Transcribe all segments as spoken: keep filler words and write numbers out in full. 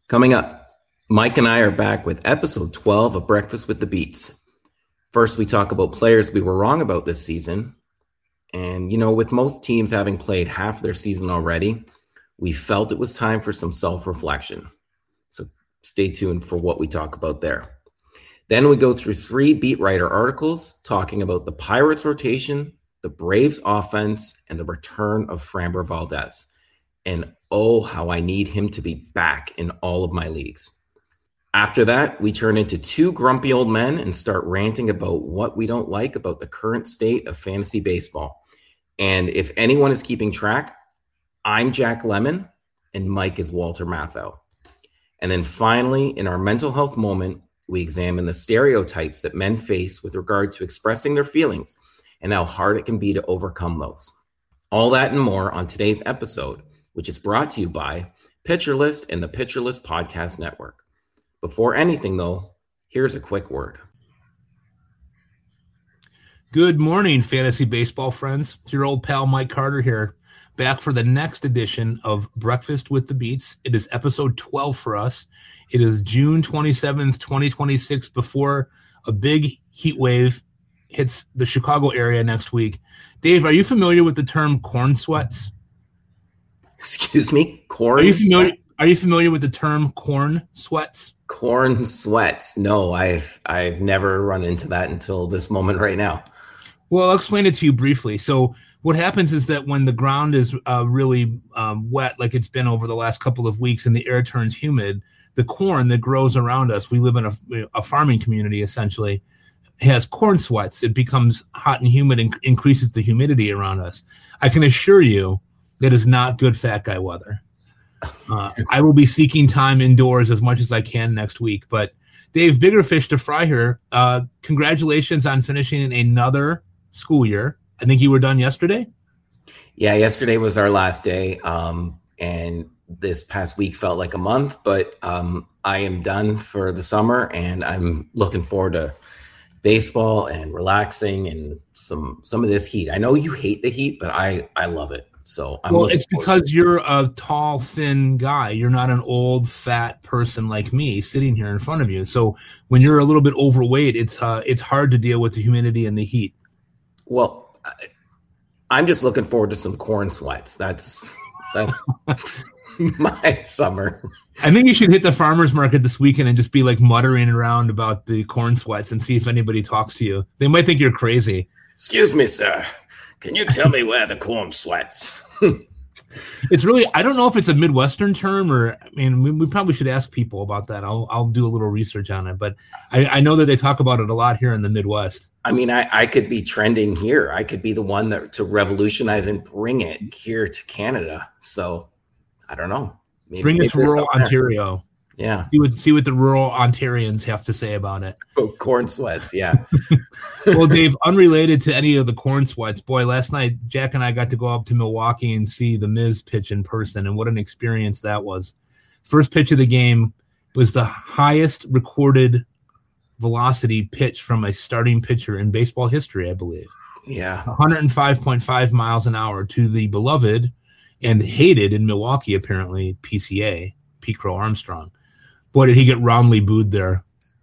Coming up, Mike and I are back with episode twelve of Breakfast with the Beats. First, we talk about players we were wrong about this season. And, you know, with most teams having played half their season already, we felt it was time for some self-reflection. So stay tuned for what we talk about there. Then we go through three beat writer articles talking about the Pirates rotation, the Braves offense, and the return of Framber Valdez. And oh, how I need him to be back in all of my leagues. After that, we turn into two grumpy old men and start ranting about what we don't like about the current state of fantasy baseball. And if anyone is keeping track, I'm Jack Lemon and Mike is Walter Matthau. And then finally, in our mental health moment, we examine the stereotypes that men face with regard to expressing their feelings and how hard it can be to overcome those. All that and more on today's episode, which is brought to you by Pitcher List and the Pitcher List Podcast Network. Before anything, though, here's a quick word. Good morning, fantasy baseball friends. It's your old pal Mike Carter here, back for the next edition of Breakfast with the Beats. It is episode twelve for us. It is June twenty-seventh, twenty twenty-six, before a big heat wave hits the Chicago area next week. Dave, are you familiar with the term corn sweats? Excuse me? Corn are you familiar, sweats? Are you familiar with the term corn sweats? Corn sweats. No, I've I've never run into that until this moment right now. Well, I'll explain it to you briefly. So what happens is that when the ground is uh, really um, wet, like it's been over the last couple of weeks, and the air turns humid, the corn that grows around us, we live in a, a farming community essentially, has corn sweats. It becomes hot and humid and increases the humidity around us. I can assure you that is not good fat guy weather. Uh, I will be seeking time indoors as much as I can next week. But Dave, bigger fish to fry here. Uh, congratulations on finishing another school year. I think you were done yesterday. Yeah, yesterday was our last day. Um, and this past week felt like a month, but um, I am done for the summer and I'm looking forward to baseball and relaxing and some, some of this heat. I know you hate the heat, but I, I love it. So I'm well, it's because you're a tall, thin guy. You're not an old, fat person like me sitting here in front of you. So when you're a little bit overweight, it's uh, it's hard to deal with the humidity and the heat. Well, I'm just looking forward to some corn sweats. That's that's my summer. I think you should hit the farmer's market this weekend and just be like muttering around about the corn sweats and see if anybody talks to you. They might think you're crazy. Excuse me, sir. Can you tell me where the corn sweats? It's really, I don't know if it's a Midwestern term or, I mean, we, we probably should ask people about that. I'll I'll do a little research on it, but I, I know that they talk about it a lot here in the Midwest. I mean, I, I could be trending here. I could be the one that to revolutionize and bring it here to Canada. So I don't know. Maybe, bring it to rural Ontario. Yeah. See what, see what the rural Ontarians have to say about it. Oh, corn sweats, yeah. Well, Dave, unrelated to any of the corn sweats, boy, last night Jack and I got to go up to Milwaukee and see the Miz pitch in person, and what an experience that was. First pitch of the game was the highest recorded velocity pitch from a starting pitcher in baseball history, I believe. Yeah. one oh five point five miles an hour to the beloved and hated in Milwaukee, apparently, P C A, Pete Crow Armstrong. Boy, did he get roundly booed there.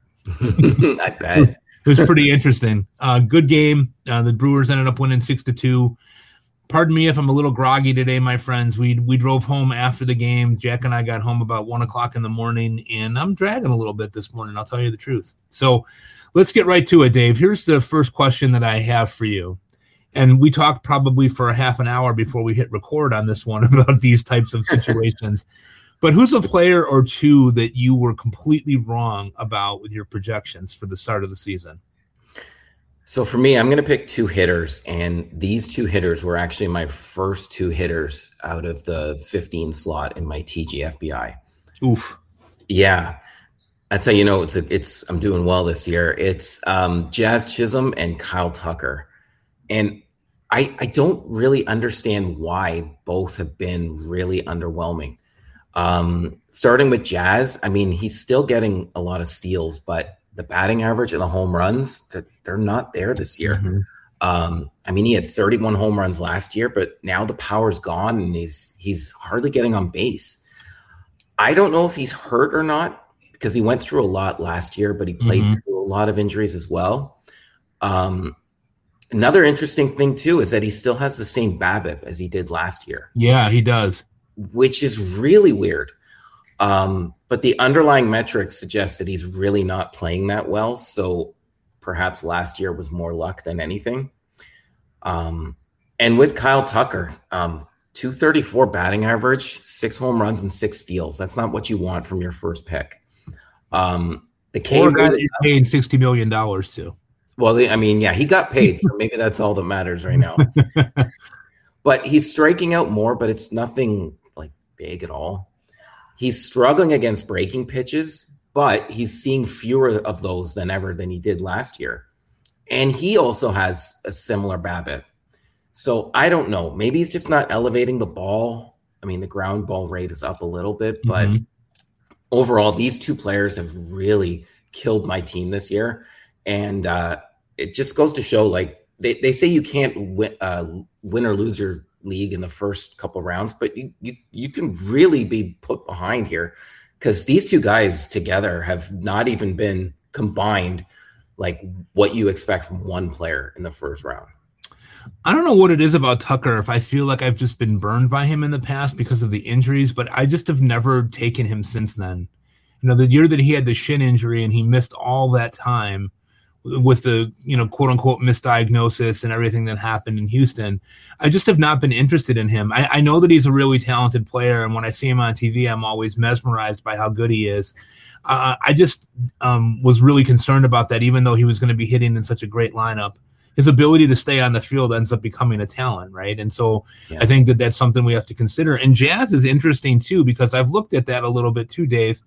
I bet. It was pretty interesting. Uh, good game. Uh, the Brewers ended up winning six to two. Pardon me if I'm a little groggy today, my friends. We we drove home after the game. Jack and I got home about one o'clock in the morning, and I'm dragging a little bit this morning. I'll tell you the truth. So let's get right to it, Dave. Here's the first question that I have for you. And we talked probably for a half an hour before we hit record on this one about these types of situations. But who's a player or two that you were completely wrong about with your projections for the start of the season? So for me, I'm going to pick two hitters, and these two hitters were actually my first two hitters out of the fifteen slot in my T G F B I. Oof. Yeah. That's how you know it's a, it's I'm doing well this year. It's um, Jazz Chisholm and Kyle Tucker. And I I don't really understand why both have been really underwhelming. Um, starting with Jazz, I mean, he's still getting a lot of steals, but the batting average and the home runs, they're, they're not there this year. Mm-hmm. Um, I mean, he had thirty-one home runs last year, but now the power's gone and he's he's hardly getting on base. I don't know if he's hurt or not because he went through a lot last year, but he played mm-hmm. through a lot of injuries as well. Um, another interesting thing too is that he still has the same BABIP as he did last year. Yeah, he does, which is really weird. Um, but the underlying metrics suggest that he's really not playing that well. So perhaps last year was more luck than anything. Um, and with Kyle Tucker, um, two thirty-four batting average, six home runs and six steals. That's not what you want from your first pick. Um, the K or guy that paid sixty million dollars to. Well, I mean, yeah, he got paid, so maybe that's all that matters right now. But he's striking out more, but it's nothing like big at all. He's struggling against breaking pitches, but he's seeing fewer of those than ever than he did last year. And he also has a similar BABIP. So I don't know. Maybe he's just not elevating the ball. I mean, the ground ball rate is up a little bit, but mm-hmm. overall, these two players have really killed my team this year. And uh, it just goes to show, like, they, they say you can't win, uh, win or lose your league in the first couple rounds, but you, you, you can really be put behind here because these two guys together have not even been combined like what you expect from one player in the first round. I don't know what it is about Tucker. If I feel like I've just been burned by him in the past because of the injuries, but I just have never taken him since then. You know, the year that he had the shin injury and he missed all that time with the, you know, quote unquote misdiagnosis and everything that happened in Houston, I just have not been interested in him. I, I know that he's a really talented player. And when I see him on T V, I'm always mesmerized by how good he is. Uh, I just um, was really concerned about that, even though he was going to be hitting in such a great lineup. His ability to stay on the field ends up becoming a talent, right? And so yeah. I think that that's something we have to consider. And Jazz is interesting too, because I've looked at that a little bit too, Dave.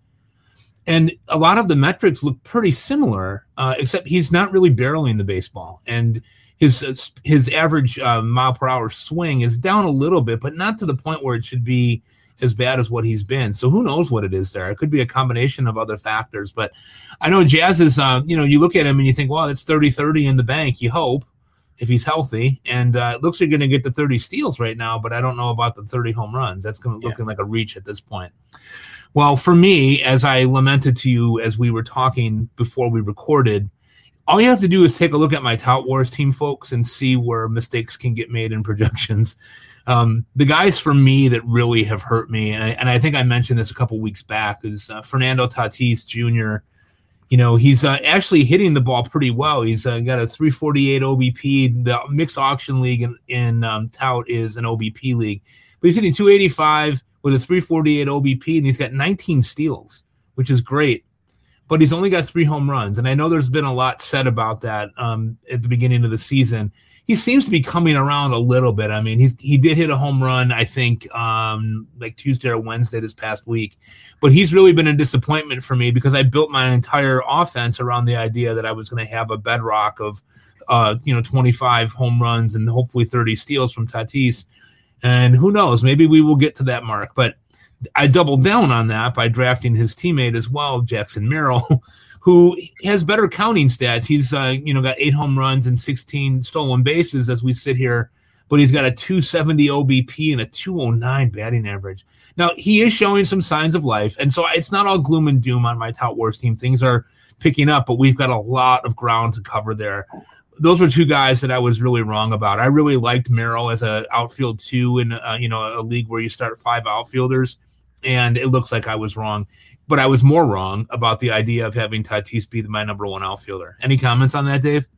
And a lot of the metrics look pretty similar, uh, except he's not really barreling the baseball. And his his average uh, mile per hour swing is down a little bit, but not to the point where it should be as bad as what he's been. So who knows what it is there? It could be a combination of other factors. But I know Jazz is, uh, you know, you look at him and you think, well, that's thirty thirty in the bank. You hope, if he's healthy. And uh, it looks like you're going to get the thirty steals right now, but I don't know about the thirty home runs. That's going to look yeah. like a reach at this point. Well, for me, as I lamented to you as we were talking before we recorded, all you have to do is take a look at my Tout Wars team, folks, and see where mistakes can get made in projections. Um, the guys for me that really have hurt me, and I, and I think I mentioned this a couple weeks back, is uh, Fernando Tatis Junior You know, he's uh, actually hitting the ball pretty well. He's uh, got a three forty-eight O B P. The mixed auction league in, in um, Tout is an O B P league. But he's hitting two eighty-five with a three forty-eight O B P, and he's got nineteen steals, which is great. But he's only got three home runs. And I know there's been a lot said about that um, at the beginning of the season. He seems to be coming around a little bit. I mean, he's, he did hit a home run, I think, um, like Tuesday or Wednesday this past week. But he's really been a disappointment for me because I built my entire offense around the idea that I was going to have a bedrock of, uh, you know, twenty-five home runs and hopefully thirty steals from Tatis. And who knows, maybe we will get to that mark. But I doubled down on that by drafting his teammate as well, Jackson Merrill, who has better counting stats. He's uh, you know got eight home runs and sixteen stolen bases as we sit here, but he's got a two seventy O B P and a two oh nine batting average. Now, he is showing some signs of life, and so it's not all gloom and doom on my Tout Wars team. Things are picking up, but we've got a lot of ground to cover there. Those were two guys that I was really wrong about. I really liked Merrill as an outfield two in uh, you know a league where you start five outfielders, and it looks like I was wrong. But I was more wrong about the idea of having Tatis be my number one outfielder. Any comments on that, Dave?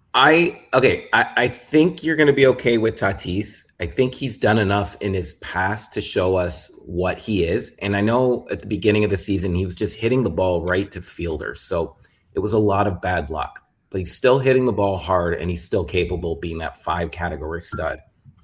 I okay. I, I think you're going to be okay with Tatis. I think he's done enough in his past to show us what he is. And I know at the beginning of the season, he was just hitting the ball right to fielders. So it was a lot of bad luck. But he's still hitting the ball hard, and he's still capable of being that five-category stud.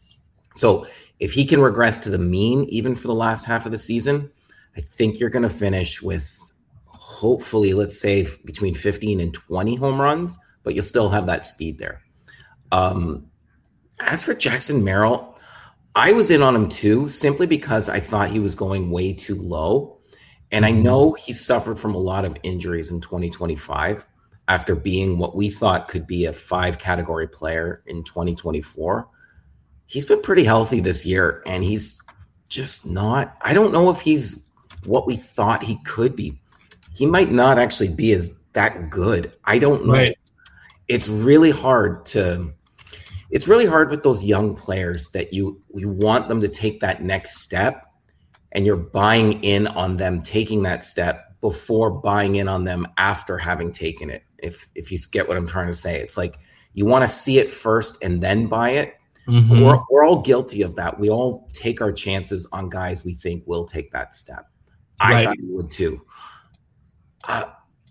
So if he can regress to the mean, even for the last half of the season, I think you're going to finish with hopefully, let's say, between fifteen and twenty home runs, but you'll still have that speed there. Um, as for Jackson Merrill, I was in on him too, simply because I thought he was going way too low. And I know he suffered from a lot of injuries in twenty twenty-five after being what we thought could be a five-category player in twenty twenty-four. He's been pretty healthy this year, and he's just not – I don't know if he's what we thought he could be. He might not actually be as that good. I don't know. Right. It's really hard to it's really hard with those young players that you you want them to take that next step, and you're buying in on them taking that step before buying in on them after having taken it. If if you get what I'm trying to say, it's like you want to see it first and then buy it. Mm-hmm. We're, we're all guilty of that. We all take our chances on guys we think will take that step. I right. thought you would too. Uh,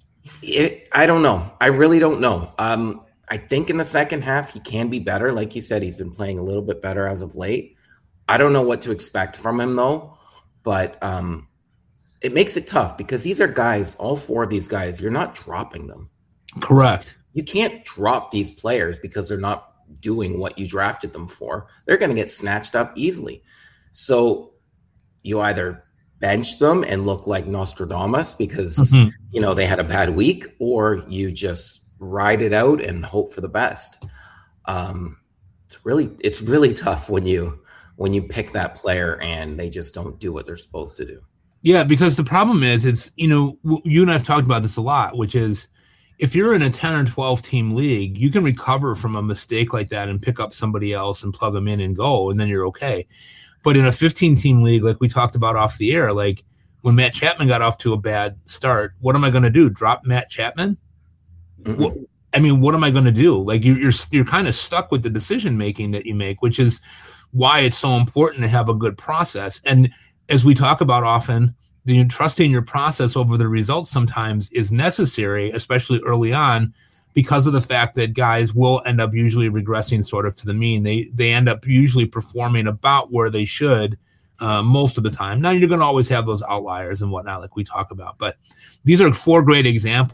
it, I don't know. I really don't know. Um, I think in the second half, he can be better. Like you said, he's been playing a little bit better as of late. I don't know what to expect from him, though. But um, it makes it tough because these are guys, all four of these guys, you're not dropping them. Correct. You can't drop these players because they're not doing what you drafted them for. They're going to get snatched up easily. So you either bench them and look like Nostradamus because, mm-hmm. you know, they had a bad week, or you just ride it out and hope for the best. Um, it's really, it's really tough when you, when you pick that player and they just don't do what they're supposed to do. Yeah. Because the problem is, it's, you know, you and I've talked about this a lot, which is if you're in a ten or twelve team league, you can recover from a mistake like that and pick up somebody else and plug them in and go, and then you're okay. But in a fifteen team league, like we talked about off the air, like when Matt Chapman got off to a bad start, what am I going to do? Drop Matt Chapman? Mm-hmm. What, I mean, what am I going to do? Like you're, you're, you're kind of stuck with the decision-making that you make, which is why it's so important to have a good process. And as we talk about often, the trusting your process over the results sometimes is necessary, especially early on, because of the fact that guys will end up usually regressing sort of to the mean. They they end up usually performing about where they should uh, most of the time. Now, you're going to always have those outliers and whatnot like we talk about, but these are four great examples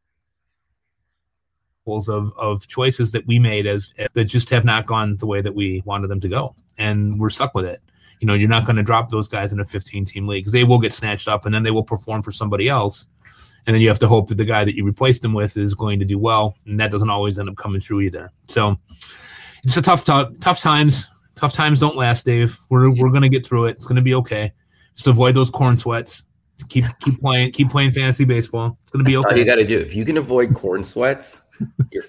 of, of choices that we made as that just have not gone the way that we wanted them to go, and we're stuck with it. You know, you're not going to drop those guys in a fifteen team league because they will get snatched up and then they will perform for somebody else. And then you have to hope that the guy that you replaced them with is going to do well. And that doesn't always end up coming true either. So it's a tough, tough, tough times. Tough times don't last, Dave. We're we're going to get through it. It's going to be okay. Just avoid those corn sweats. Keep keep playing. Keep playing fantasy baseball. It's going to be That's okay. all you got to do. If you can avoid corn sweats, you're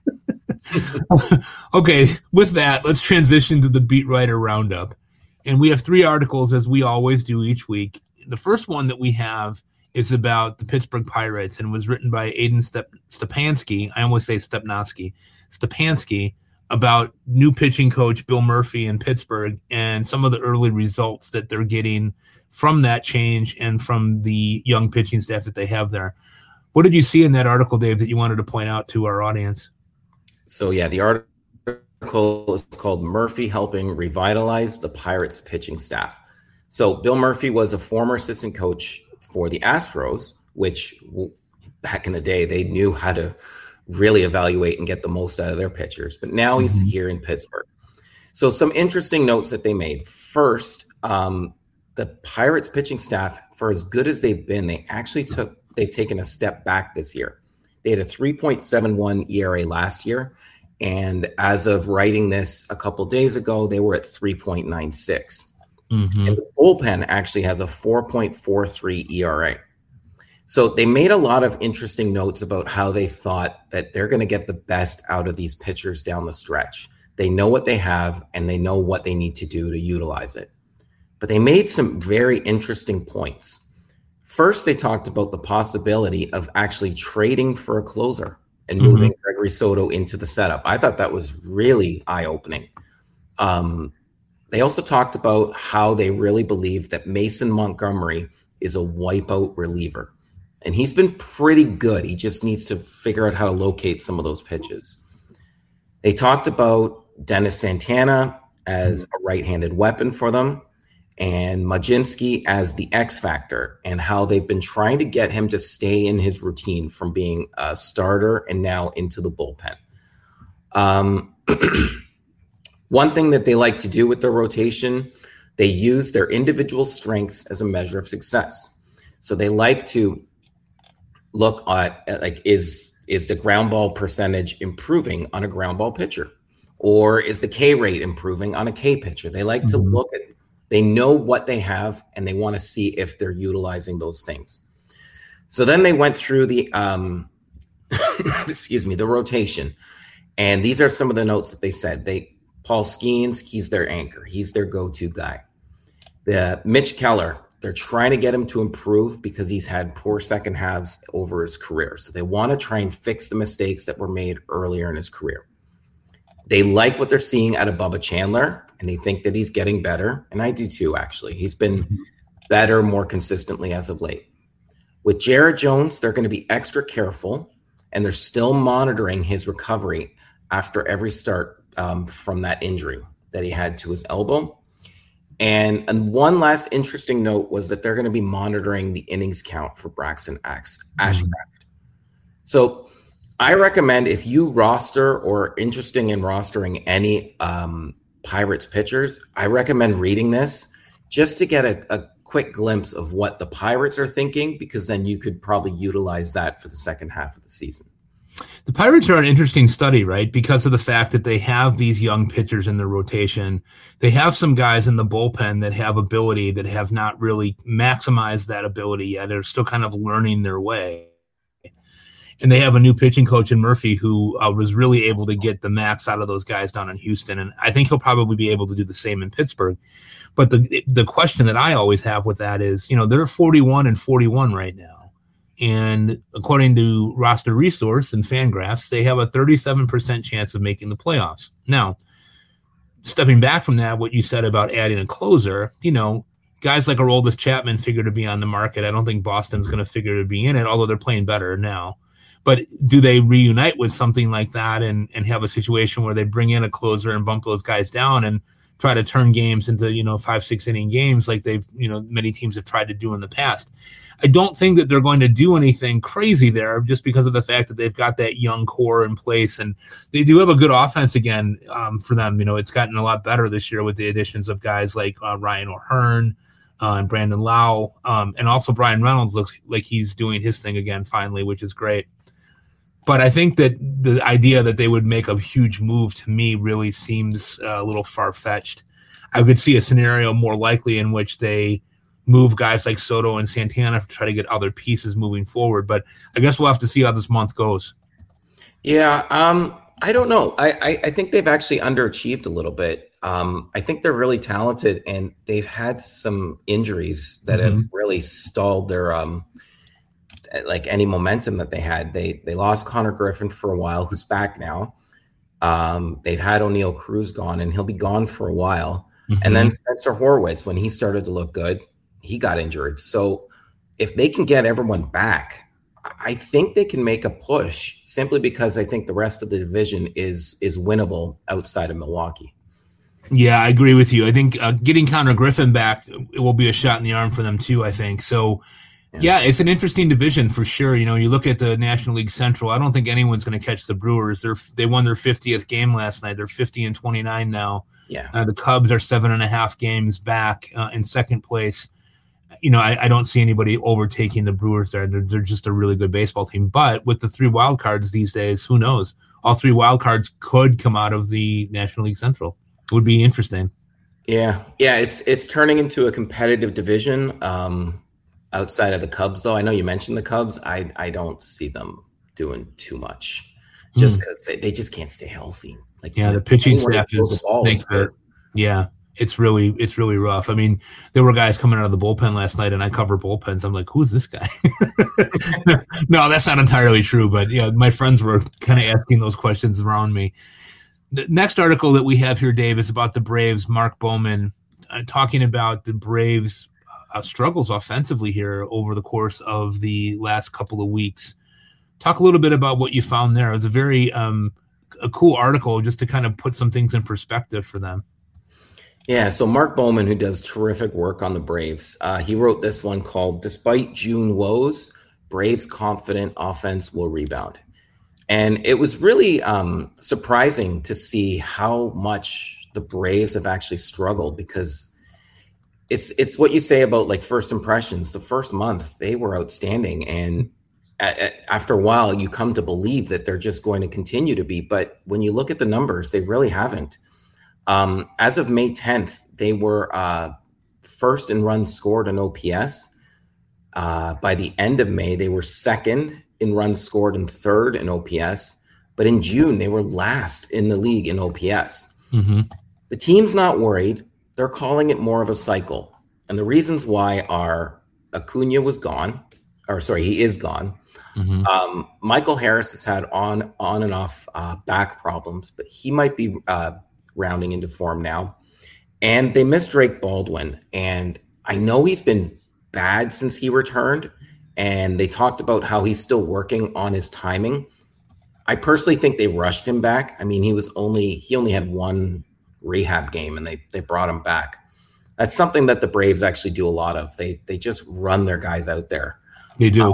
fine. Okay. With that, let's transition to the Beat Writer Roundup. And we have three articles, as we always do each week. The first one that we have is about the Pittsburgh Pirates and was written by Aiden Step- Stepansky. I always say Stepnoski. Stepansky, about new pitching coach Bill Murphy in Pittsburgh and some of the early results that they're getting from that change and from the young pitching staff that they have there. What did you see in that article, Dave, that you wanted to point out to our audience? So, yeah, the article is called Murphy Helping Revitalize the Pirates Pitching Staff. So Bill Murphy was a former assistant coach for the Astros, which back in the day, they knew how to really evaluate and get the most out of their pitchers. But now he's mm-hmm. here in Pittsburgh. So some interesting notes that they made. First, um, the Pirates pitching staff, for as good as they've been, they actually took, they've taken a step back this year. They had a three point seven one E R A last year. And as of writing this a couple days ago, they were at three point nine six. Mm-hmm. And the bullpen actually has a four point four three E R A. So they made a lot of interesting notes about how they thought that they're going to get the best out of these pitchers down the stretch. They know what they have and they know what they need to do to utilize it. But they made some very interesting points. First, they talked about the possibility of actually trading for a closer and mm-hmm. moving Gregory Soto into the setup. I thought that was really eye-opening. Um, They also talked about how they really believe that Mason Montgomery is a wipeout reliever. And he's been pretty good. He just needs to figure out how to locate some of those pitches. They talked about Dennis Santana as a right-handed weapon for them and Majinski as the X factor and how they've been trying to get him to stay in his routine from being a starter and now into the bullpen. Um, One thing that they like to do with their rotation, they use their individual strengths as a measure of success. So they like to look at, like, is, is the ground ball percentage improving on a ground ball pitcher? Or is the K rate improving on a K pitcher? They like mm-hmm. to look at They know what they have, and they want to see if they're utilizing those things. So then they went through the, um, excuse me, the rotation. And these are some of the notes that they said. They Paul Skeens, he's their anchor. He's their go-to guy. The Mitch Keller, they're trying to get him to improve because he's had poor second halves over his career. So they want to try and fix the mistakes that were made earlier in his career. They like what they're seeing out of Bubba Chandler, and they think that he's getting better. And I do too, actually. He's been better more consistently as of late. With Jared Jones, they're going to be extra careful, and they're still monitoring his recovery after every start um, from that injury that he had to his elbow. And, and one last interesting note was that they're going to be monitoring the innings count for Braxton Ashcraft. Mm-hmm. So I recommend, if you roster or interested in rostering any um, Pirates pitchers, I recommend reading this just to get a, a quick glimpse of what the Pirates are thinking, because then you could probably utilize that for the second half of the season. The Pirates are an interesting study, right? Because of the fact that they have these young pitchers in their rotation. They have some guys in the bullpen that have ability that have not really maximized that ability yet. They're still kind of learning their way. And they have a new pitching coach in Murphy who uh, was really able to get the max out of those guys down in Houston. And I think he'll probably be able to do the same in Pittsburgh. But the the question that I always have with that is, you know, they're forty-one and forty-one right now. And according to Roster Resource and Fangraphs, they have a thirty-seven percent chance of making the playoffs. Now, stepping back from that, what you said about adding a closer, you know, guys like Aroldis Chapman figure to be on the market. I don't think Boston's going to figure to be in it, although they're playing better now. But do they reunite with something like that and, and have a situation where they bring in a closer and bump those guys down and try to turn games into, you know, five, six inning games like they've, you know, many teams have tried to do in the past? I don't think that they're going to do anything crazy there just because of the fact that they've got that young core in place, and they do have a good offense again um, for them. You know, it's gotten a lot better this year with the additions of guys like uh, Ryan O'Hearn uh, and Brandon Lau. Um, and also Brian Reynolds looks like he's doing his thing again finally, which is great. But I think that the idea that they would make a huge move to me really seems uh, a little far-fetched. I could see a scenario more likely in which they move guys like Soto and Santana to try to get other pieces moving forward. But I guess we'll have to see how this month goes. Yeah, um, I don't know. I, I, I think they've actually underachieved a little bit. Um, I think they're really talented, and they've had some injuries that mm-hmm. have really stalled their um, – like any momentum that they had. They they lost Connor Griffin for a while, who's back now. Um, they've had O'Neal Cruz gone, and he'll be gone for a while. Mm-hmm. And then Spencer Horwitz, when he started to look good, he got injured. So if they can get everyone back, I think they can make a push, simply because I think the rest of the division is is winnable outside of Milwaukee. Yeah, I agree with you. I think uh, getting Connor Griffin back, it will be a shot in the arm for them too, I think. So Yeah. yeah, it's an interesting division for sure. You know, you look at the National League Central, I don't think anyone's going to catch the Brewers. They're they won their fiftieth game last night. They're fifty and twenty-nine now. Yeah. Uh, the Cubs are seven and a half games back uh, in second place. You know, I, I don't see anybody overtaking the Brewers there. They're, they're just a really good baseball team. But with the three wild cards these days, who knows? All three wild cards could come out of the National League Central. It would be interesting. Yeah, yeah, it's it's turning into a competitive division. Um, Outside of the Cubs, though, I know you mentioned the Cubs. I, I don't see them doing too much, just because mm. they, they just can't stay healthy. Like yeah, the pitching staff is thanks for yeah, it's really it's really rough. I mean, there were guys coming out of the bullpen last night, and I cover bullpens. I'm like, who's this guy? No, that's not entirely true, but yeah, my friends were kind of asking those questions around me. The next article that we have here, Dave, is about the Braves. Mark Bowman uh, talking about the Braves. Uh, struggles offensively here over the course of the last couple of weeks. Talk a little bit about what you found there. It was a very um, a cool article just to kind of put some things in perspective for them. Yeah, so Mark Bowman, who does terrific work on the Braves, uh, he wrote this one called "Despite June Woes, Braves Confident Offense Will Rebound." And it was really um, surprising to see how much the Braves have actually struggled, because It's it's what you say about like first impressions. The first month they were outstanding, and a, a, after a while you come to believe that they're just going to continue to be. But when you look at the numbers, they really haven't. Um, as of May tenth, they were uh, first in runs scored and O P S. Uh, by the end of May, they were second in runs scored and third in O P S. But in June, they were last in the league in O P S. Mm-hmm. The team's not worried. They're calling it more of a cycle. And the reasons why are Acuna was gone, or sorry, he is gone. Mm-hmm. Um, Michael Harris has had on, on and off uh, back problems, but he might be uh, rounding into form now. And they missed Drake Baldwin. And I know he's been bad since he returned. And they talked about how he's still working on his timing. I personally think they rushed him back. I mean, he was only, he only had one rehab game and they, they brought him back. That's something that the Braves actually do a lot of. They, they just run their guys out there. They do. Uh,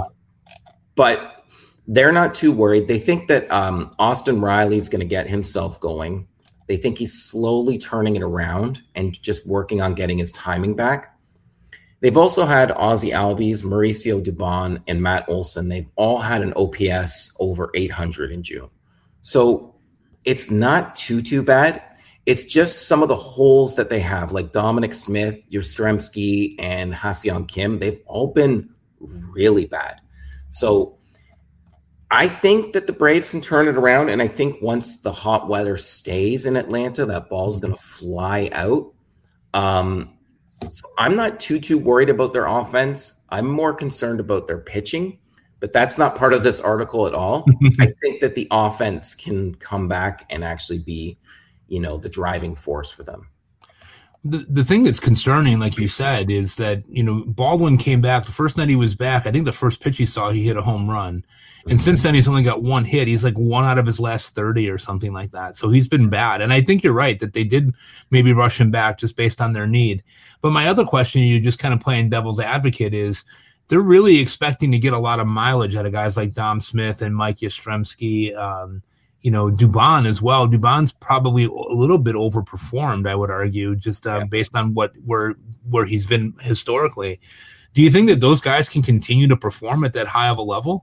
but they're not too worried. They think that um, Austin Riley's going to get himself going. They think he's slowly turning it around and just working on getting his timing back. They've also had Ozzie Albies, Mauricio Dubon, and Matt Olson. They've all had an O P S over eight hundred in June. So it's not too, too bad. It's just some of the holes that they have, like Dominic Smith, Yastrzemski, and Ha-Seong Kim. They've all been really bad. So I think that the Braves can turn it around, and I think once the hot weather stays in Atlanta, that ball's going to fly out. Um, so I'm not too, too worried about their offense. I'm more concerned about their pitching, but that's not part of this article at all. I think that the offense can come back and actually be, you know, the driving force for them. The the thing that's concerning, like you said, is that, you know, Baldwin came back. The first night he was back, I think the first pitch he saw, he hit a home run. And mm-hmm. since then, he's only got one hit. He's like one out of his last thirty or something like that. So he's been bad. And I think you're right that they did maybe rush him back just based on their need. But my other question, you just kind of playing devil's advocate, is they're really expecting to get a lot of mileage out of guys like Dom Smith and Mike Yastrzemski, um, you know, Dubon as well. Dubon's probably a little bit overperformed, I would argue, just uh, yeah. based on what where where he's been historically. Do you think that those guys can continue to perform at that high of a level?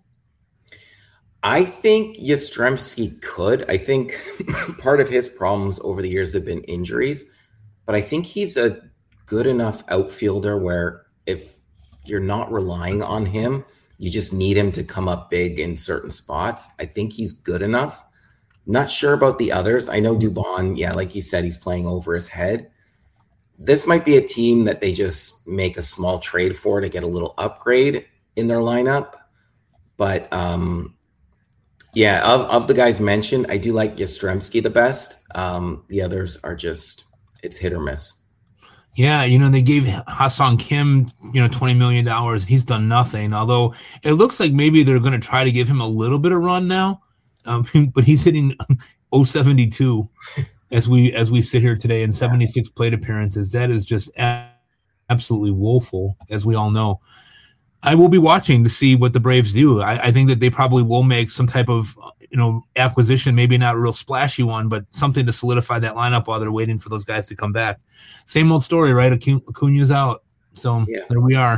I think Yastrzemski could. I think part of his problems over the years have been injuries, but I think he's a good enough outfielder where if you're not relying on him, you just need him to come up big in certain spots. I think he's good enough. Not sure about the others. I know Dubon, yeah, like you said, he's playing over his head. This might be a team that they just make a small trade for to get a little upgrade in their lineup. But um, yeah, of, of the guys mentioned, I do like Yastrzemski the best. Um, the others are just, it's hit or miss. Yeah, you know, they gave Ha-Seong Kim, you know, twenty million dollars. He's done nothing, although it looks like maybe they're going to try to give him a little bit of run now. Um, but he's hitting oh seventy-two as we as we sit here today in seventy-six plate appearances. That is just a- absolutely woeful, as we all know. I will be watching to see what the Braves do. I, I think that they probably will make some type of, you know, acquisition, maybe not a real splashy one, but something to solidify that lineup while they're waiting for those guys to come back. Same old story, right? Acuna's out. So yeah. There we are.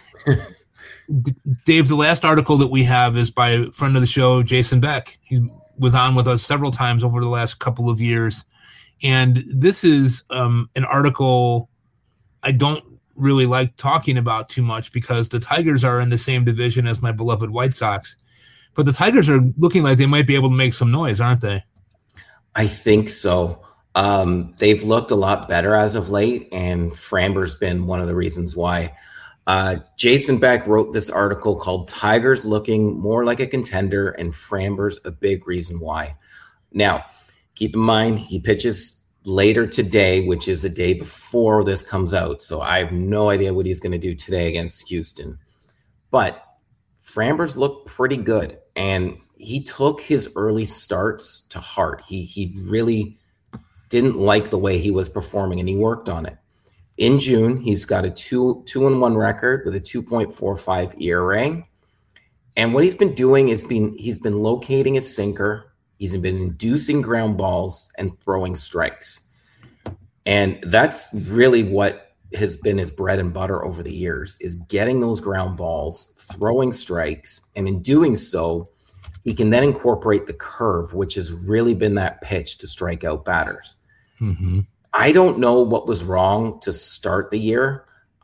D- Dave, the last article that we have is by a friend of the show, Jason Beck. He was on with us several times over the last couple of years. And this is um, an article I don't really like talking about too much because the Tigers are in the same division as my beloved White Sox. But the Tigers are looking like they might be able to make some noise, aren't they? I think so. Um, they've looked a lot better as of late, and Framber's been one of the reasons why. Uh, Jason Beck wrote this article called Tigers Looking More Like a Contender, and Framber's a big reason why. Now, keep in mind, he pitches later today, which is a day before this comes out. So I have no idea what he's going to do today against Houston. But Framber's looked pretty good, and he took his early starts to heart. He he really didn't like the way he was performing, and he worked on it. In June, he's got a two two and one record with a two point four five E R A. And what he's been doing is being he's been locating his sinker. He's been inducing ground balls and throwing strikes. And that's really what has been his bread and butter over the years, is getting those ground balls, throwing strikes. And in doing so, he can then incorporate the curve, which has really been that pitch to strike out batters. Mm-hmm. I don't know what was wrong to start the year.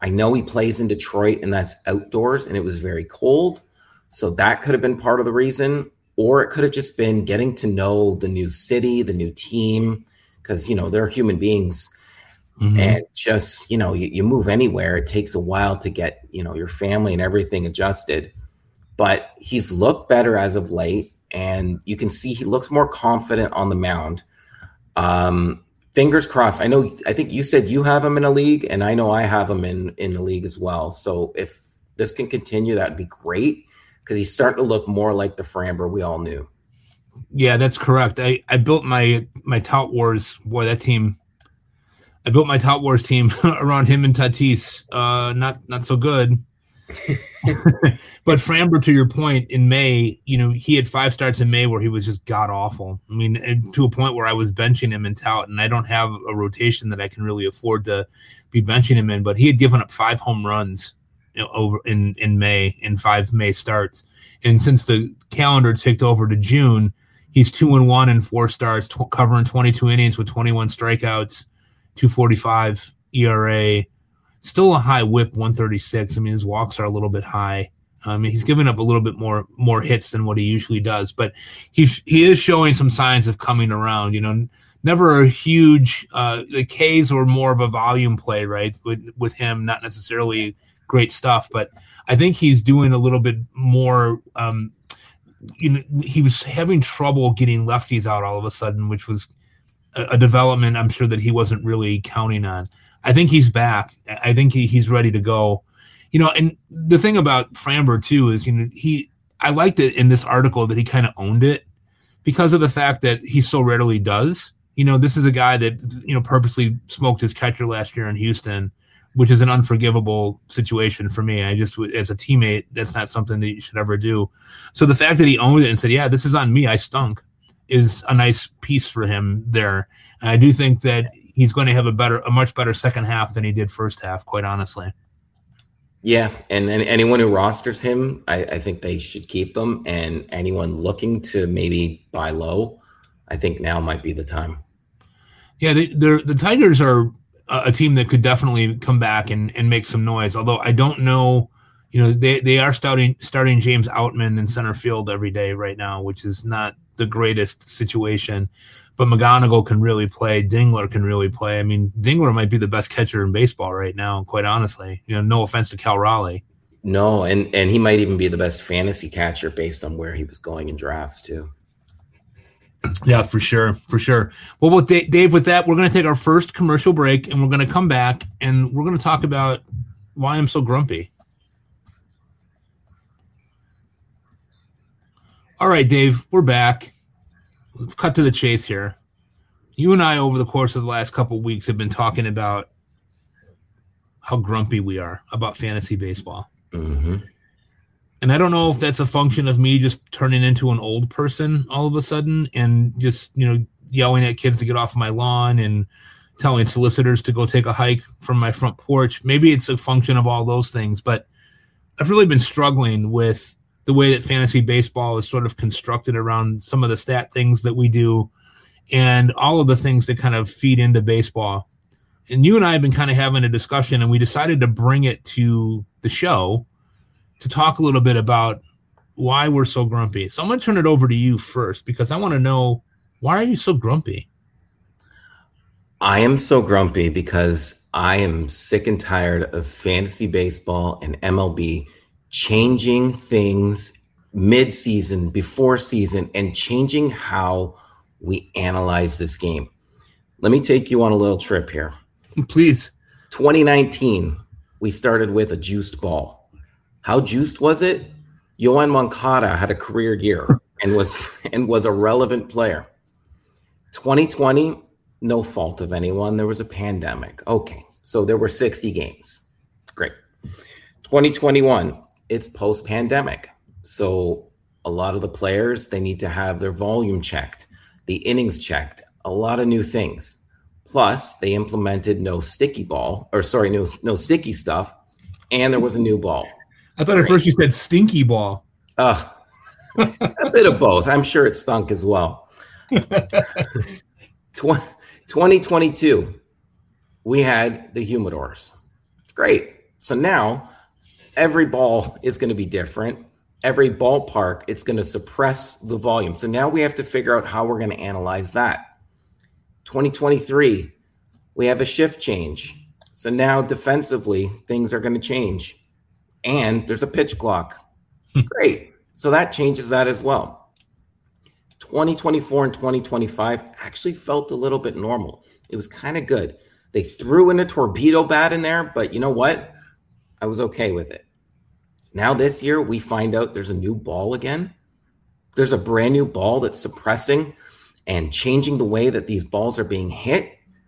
I know he plays in Detroit and that's outdoors and it was very cold. So that could have been part of the reason, or it could have just been getting to know the new city, the new team, because, you know, they're human beings. Mm-hmm. And just, you know, you, you move anywhere, it takes a while to get, you know, your family and everything adjusted. But he's looked better as of late, and you can see he looks more confident on the mound. Um, fingers crossed. I know, I think you said you have him in a league, and I know I have him in, in a league as well. So if this can continue, that'd be great, because he's starting to look more like the Framber we all knew. Yeah, that's correct. I, I built my, my Tout Wars, boy, that team, I built my Tout Wars team around him and Tatis. Uh, not not so good. But Framber, to your point, in May, you know, he had five starts in May where he was just god awful. I mean, to a point where I was benching him in Tout, and I don't have a rotation that I can really afford to be benching him in. But he had given up five home runs, you know, over in in May in five May starts, and since the calendar ticked over to June, he's two and one in four starts, tw- covering twenty-two innings with twenty-one strikeouts. two forty-five E R A, still a high whip, one thirty-six. I mean, his walks are a little bit high. I mean, he's giving up a little bit more more hits than what he usually does, but he he is showing some signs of coming around. You know, never a huge. Uh, the K's were more of a volume play, right? With with him, not necessarily great stuff, but I think he's doing a little bit more. Um, you know, he was having trouble getting lefties out all of a sudden, which was a development I'm sure that he wasn't really counting on. I think he's back. I think he, he's ready to go. You know, and the thing about Framber too is, you know, he, I liked it in this article that he kind of owned it because of the fact that he so rarely does. You know, this is a guy that, you know, purposely smoked his catcher last year in Houston, which is an unforgivable situation for me. I just, as a teammate, that's not something that you should ever do. So the fact that he owned it and said, yeah, this is on me, I stunk, is a nice piece for him there. And I do think that he's going to have a better, a much better second half than he did first half, quite honestly. Yeah. And, and anyone who rosters him, I, I think they should keep them. And anyone looking to maybe buy low, I think now might be the time. Yeah. They, the Tigers are a team that could definitely come back and, and make some noise. Although I don't know, you know, they, they are starting, starting James Outman in center field every day right now, which is not the greatest situation, but McGonigal can really play. Dingler can really play. I mean, Dingler might be the best catcher in baseball right now, quite honestly. You know, no offense to Cal Raleigh. No, and, and he might even be the best fantasy catcher based on where he was going in drafts too. Yeah, for sure, for sure. Well, with Dave, Dave, with that, we're going to take our first commercial break, and we're going to come back, and we're going to talk about why I'm so grumpy. All right, Dave, we're back. Let's cut to the chase here. You and I, over the course of the last couple of weeks, have been talking about how grumpy we are about fantasy baseball. Mm-hmm. And I don't know if that's a function of me just turning into an old person all of a sudden and just, you know, yelling at kids to get off my lawn and telling solicitors to go take a hike from my front porch. Maybe it's a function of all those things, but I've really been struggling with the way that fantasy baseball is sort of constructed around some of the stat things that we do and all of the things that kind of feed into baseball. And you and I have been kind of having a discussion, and we decided to bring it to the show to talk a little bit about why we're so grumpy. So I'm going to turn it over to you first, because I want to know, why are you so grumpy? I am so grumpy because I am sick and tired of fantasy baseball and M L B changing things mid-season, before season, and changing how we analyze this game. Let me take you on a little trip here. Please. twenty nineteen, we started with a juiced ball. How juiced was it? Yoan Moncada had a career year and was and was a relevant player. twenty twenty, no fault of anyone. There was a pandemic. Okay, so there were sixty games. Great. twenty twenty-one, it's post-pandemic. So a lot of the players, they need to have their volume checked, the innings checked, a lot of new things. Plus, they implemented no sticky ball, or sorry, no, no sticky stuff, and there was a new ball. I thought at first you said stinky ball. Uh, a bit of both. I'm sure it stunk as well. twenty twenty-two, we had the humidors. Great. So now every ball is going to be different. Every ballpark, it's going to suppress the volume. So now we have to figure out how we're going to analyze that. twenty twenty-three, we have a shift change. So now defensively, things are going to change. And there's a pitch clock. Great. So that changes that as well. twenty twenty-four and twenty twenty-five actually felt a little bit normal. It was kind of good. They threw in a torpedo bat in there, but you know what? I was okay with it. Now this year, we find out there's a new ball again. There's a brand new ball that's suppressing and changing the way that these balls are being hit.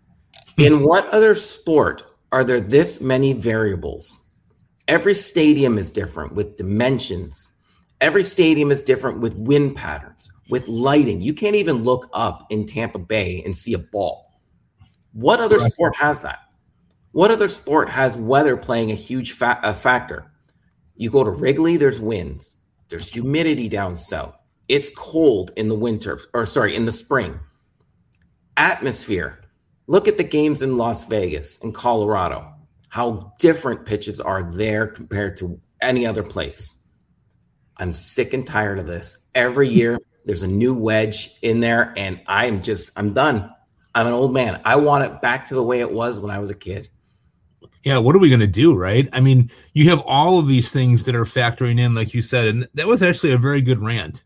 In what other sport are there this many variables? Every stadium is different with dimensions. Every stadium is different with wind patterns, with lighting. You can't even look up in Tampa Bay and see a ball. What other right. sport has that? What other sport has weather playing a huge fa- a factor? You go to Wrigley, there's winds. There's humidity down south. It's cold in the winter, or sorry, in the spring. Atmosphere. Look at the games in Las Vegas and Colorado. How different pitches are there compared to any other place. I'm sick and tired of this. Every year, there's a new wedge in there, and I'm just, I'm done. I'm an old man. I want it back to the way it was when I was a kid. Yeah, what are we going to do, right? I mean, you have all of these things that are factoring in, like you said, and that was actually a very good rant.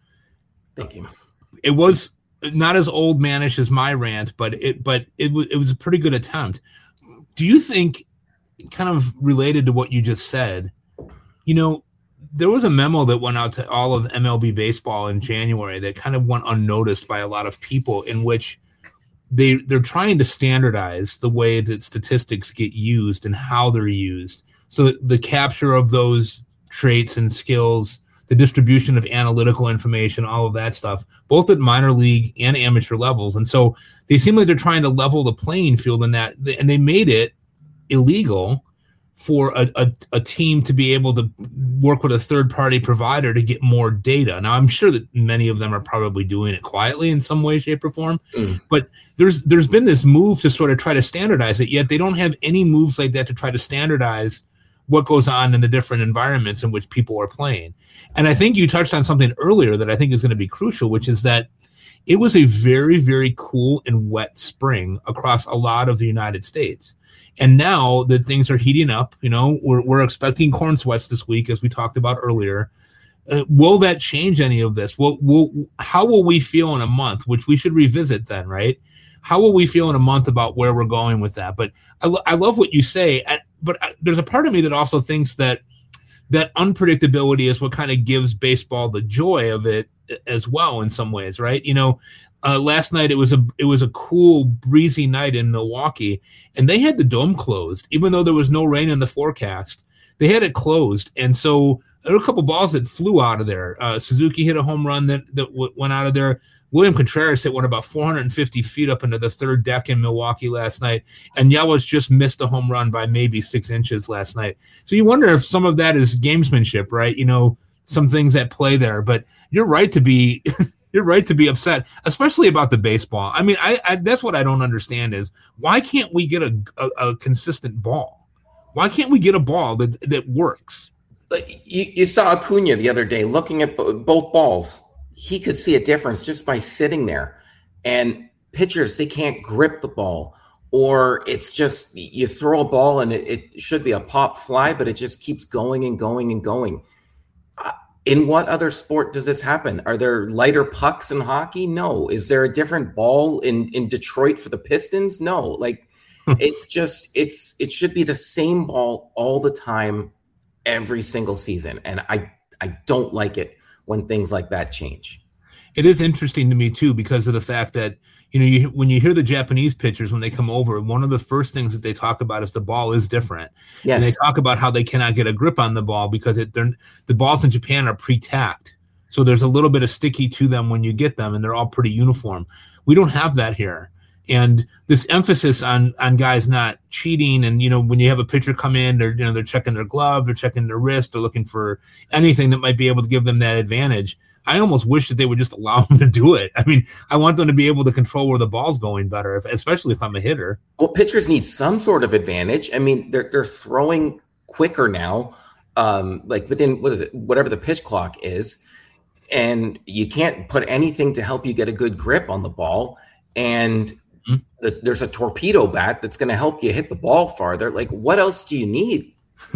Thank you. It was not as old manish as my rant, but it but it was it was a pretty good attempt. Do you think, kind of related to what you just said, you know, there was a memo that went out to all of M L B baseball in January that kind of went unnoticed by a lot of people, in which they they're trying to standardize the way that statistics get used and how they're used. So that the capture of those traits and skills, the distribution of analytical information, all of that stuff, both at minor league and amateur levels. And so they seem like they're trying to level the playing field in that, and they made it illegal for a, a, a team to be able to work with a third-party provider to get more data. Now, I'm sure that many of them are probably doing it quietly in some way, shape, or form, mm. but there's there's been this move to sort of try to standardize it, yet they don't have any moves like that to try to standardize what goes on in the different environments in which people are playing. And I think you touched on something earlier that I think is going to be crucial, which is that it was a very, very cool and wet spring across a lot of the United States. And now that things are heating up, you know, we're, we're expecting corn sweats this week, as we talked about earlier. Uh, will that change any of this? Will, will, how will we feel in a month, which we should revisit then, right? How will we feel in a month about where we're going with that? But I, lo- I love what you say. I, but I, there's a part of me that also thinks that that unpredictability is what kind of gives baseball the joy of it as well in some ways, right? You know, uh, last night it was a it was a cool, breezy night in Milwaukee, and they had the dome closed, even though there was no rain in the forecast. They had it closed, and so there were a couple balls that flew out of there. Uh, Suzuki hit a home run that, that w- went out of there. William Contreras hit one about four hundred fifty feet up into the third deck in Milwaukee last night, and Yelich just missed a home run by maybe six inches last night. So you wonder if some of that is gamesmanship, right? You know, some things at play there. But you're right to be you're right to be upset, especially about the baseball. I mean, I, I that's what I don't understand is why can't we get a, a, a consistent ball? Why can't we get a ball that that works? You, you saw Acuna the other day looking at b- both balls. He could see a difference just by sitting there. And pitchers, they can't grip the ball, or it's just you throw a ball and it, it should be a pop fly, but it just keeps going and going and going. Uh, in what other sport does this happen? Are there lighter pucks in hockey? No. Is there a different ball in, in Detroit for the Pistons? No. Like it's just it's it should be the same ball all the time, every single season. And I I don't like it when things like that change. It is interesting to me too, because of the fact that, you know, you, when you hear the Japanese pitchers, when they come over, one of the first things that they talk about is the ball is different. Yes. And they talk about how they cannot get a grip on the ball because it, they're, the balls in Japan are pre-tacked. So there's a little bit of sticky to them when you get them, and they're all pretty uniform. We don't have that here. And this emphasis on on guys not cheating, and, you know, when you have a pitcher come in, they're, you know, they're checking their glove, they're checking their wrist, they're looking for anything that might be able to give them that advantage. I almost wish that they would just allow them to do it. I mean, I want them to be able to control where the ball's going better, if, especially if I'm a hitter. Well, pitchers need some sort of advantage. I mean, they're they're throwing quicker now, um, like within, what is it, whatever the pitch clock is. And you can't put anything to help you get a good grip on the ball. And mm-hmm. the, there's a torpedo bat that's going to help you hit the ball farther. Like, what else do you need?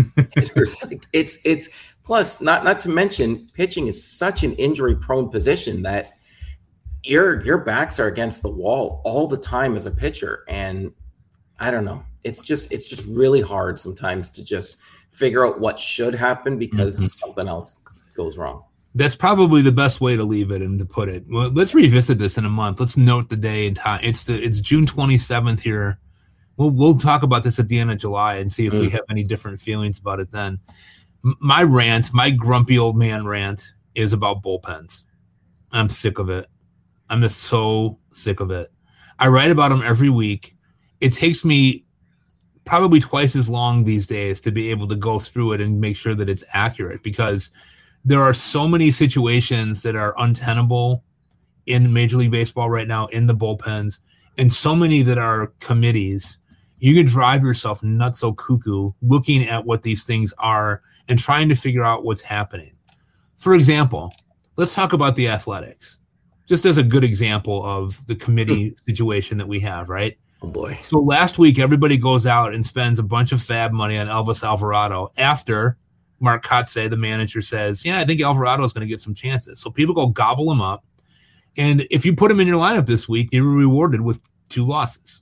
it's, like, it's, it's plus not, not to mention pitching is such an injury prone position that your, your backs are against the wall all the time as a pitcher. And I don't know. It's just, it's just really hard sometimes to just figure out what should happen because mm-hmm. something else goes wrong. That's probably the best way to leave it and to put it. Well, let's revisit this in a month. Let's note the day and time. It's the it's June twenty-seventh here. We'll we'll talk about this at the end of July and see if mm. we have any different feelings about it then. M- my rant, my grumpy old man rant, is about bullpens. I'm sick of it. I'm just so sick of it. I write about them every week. It takes me probably twice as long these days to be able to go through it and make sure that it's accurate because there are so many situations that are untenable in Major League Baseball right now in the bullpens, and so many that are committees. You can drive yourself nuts so cuckoo looking at what these things are and trying to figure out what's happening. For example, let's talk about the Athletics, just as a good example of the committee situation that we have, right? Oh boy. So last week, everybody goes out and spends a bunch of fab money on Elvis Alvarado after Mark Kotsay, the manager, says, yeah, I think Alvarado is going to get some chances. So people go gobble him up. And if you put him in your lineup this week, you're rewarded with two losses.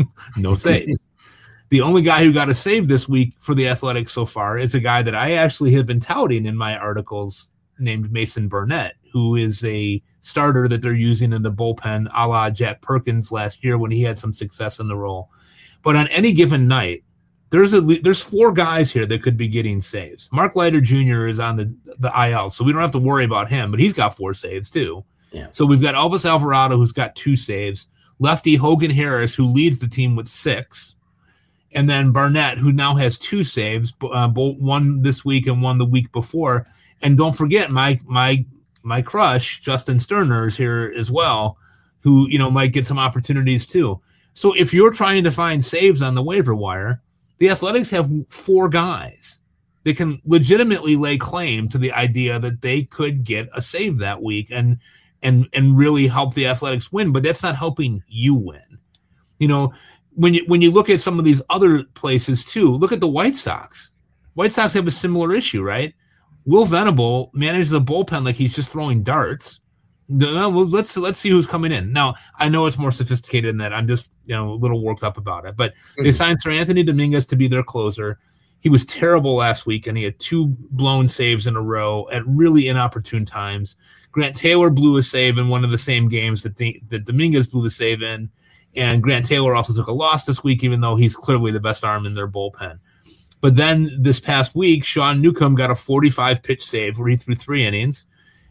No saves. The only guy who got a save this week for the Athletics so far is a guy that I actually have been touting in my articles named Mason Burnett, who is a starter that they're using in the bullpen a la Jack Perkins last year when he had some success in the role. But on any given night, There's a there's four guys here that could be getting saves. Mark Leiter Junior is on the, the I L, so we don't have to worry about him, but he's got four saves too. Yeah. So we've got Elvis Alvarado, who's got two saves, lefty Hogan Harris, who leads the team with six, and then Barnett, who now has two saves, uh, both one this week and one the week before. And don't forget my my my crush, Justin Sterner, is here as well, who you know might get some opportunities too. So if you're trying to find saves on the waiver wire, the Athletics have four guys that can legitimately lay claim to the idea that they could get a save that week and and and really help the Athletics win, but that's not helping you win. You know, when you when you look at some of these other places too, look at the White Sox. White Sox have a similar issue, right? Will Venable manages a bullpen like he's just throwing darts. No, well, let's let's see who's coming in. Now, I know it's more sophisticated than that. I'm just you know a little worked up about it. But mm-hmm. they signed Sir Anthony Dominguez to be their closer. He was terrible last week, and he had two blown saves in a row at really inopportune times. Grant Taylor blew a save in one of the same games that, the, that Dominguez blew the save in, and Grant Taylor also took a loss this week, even though he's clearly the best arm in their bullpen. But then this past week, Sean Newcomb got a forty-five pitch save where he threw three innings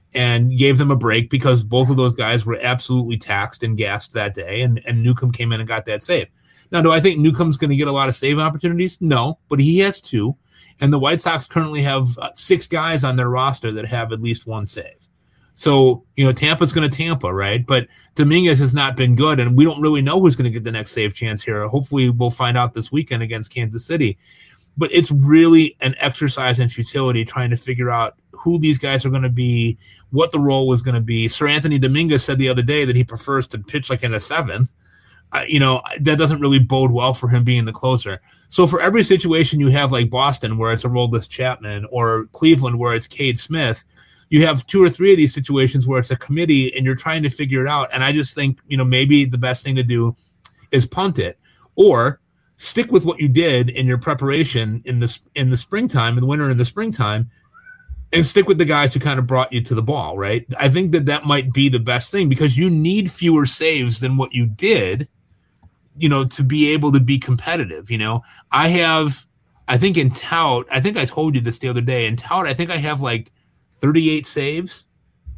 and gave them a break because both of those guys were absolutely taxed and gassed that day, and, and Newcomb came in and got that save. Now, do I think Newcomb's going to get a lot of save opportunities? No, but he has two, and the White Sox currently have uh, six guys on their roster that have at least one save. So, you know, Tampa's going to Tampa, right? But Dominguez has not been good, and we don't really know who's going to get the next save chance here. Hopefully we'll find out this weekend against Kansas City. But it's really an exercise in futility trying to figure out who these guys are going to be, what the role was going to be. Sir Anthony Dominguez said the other day that he prefers to pitch like in the seventh. Uh, you know, that doesn't really bode well for him being the closer. So for every situation you have like Boston where it's a Aroldis Chapman or Cleveland where it's Cade Smith, you have two or three of these situations where it's a committee and you're trying to figure it out. And I just think, you know, maybe the best thing to do is punt it or stick with what you did in your preparation in the, in the springtime, in the winter and the springtime, and stick with the guys who kind of brought you to the ball, right? I think that that might be the best thing because you need fewer saves than what you did, you know, to be able to be competitive. You know, I have, I think in Tout, I think I told you this the other day, in Tout, I think I have like thirty-eight saves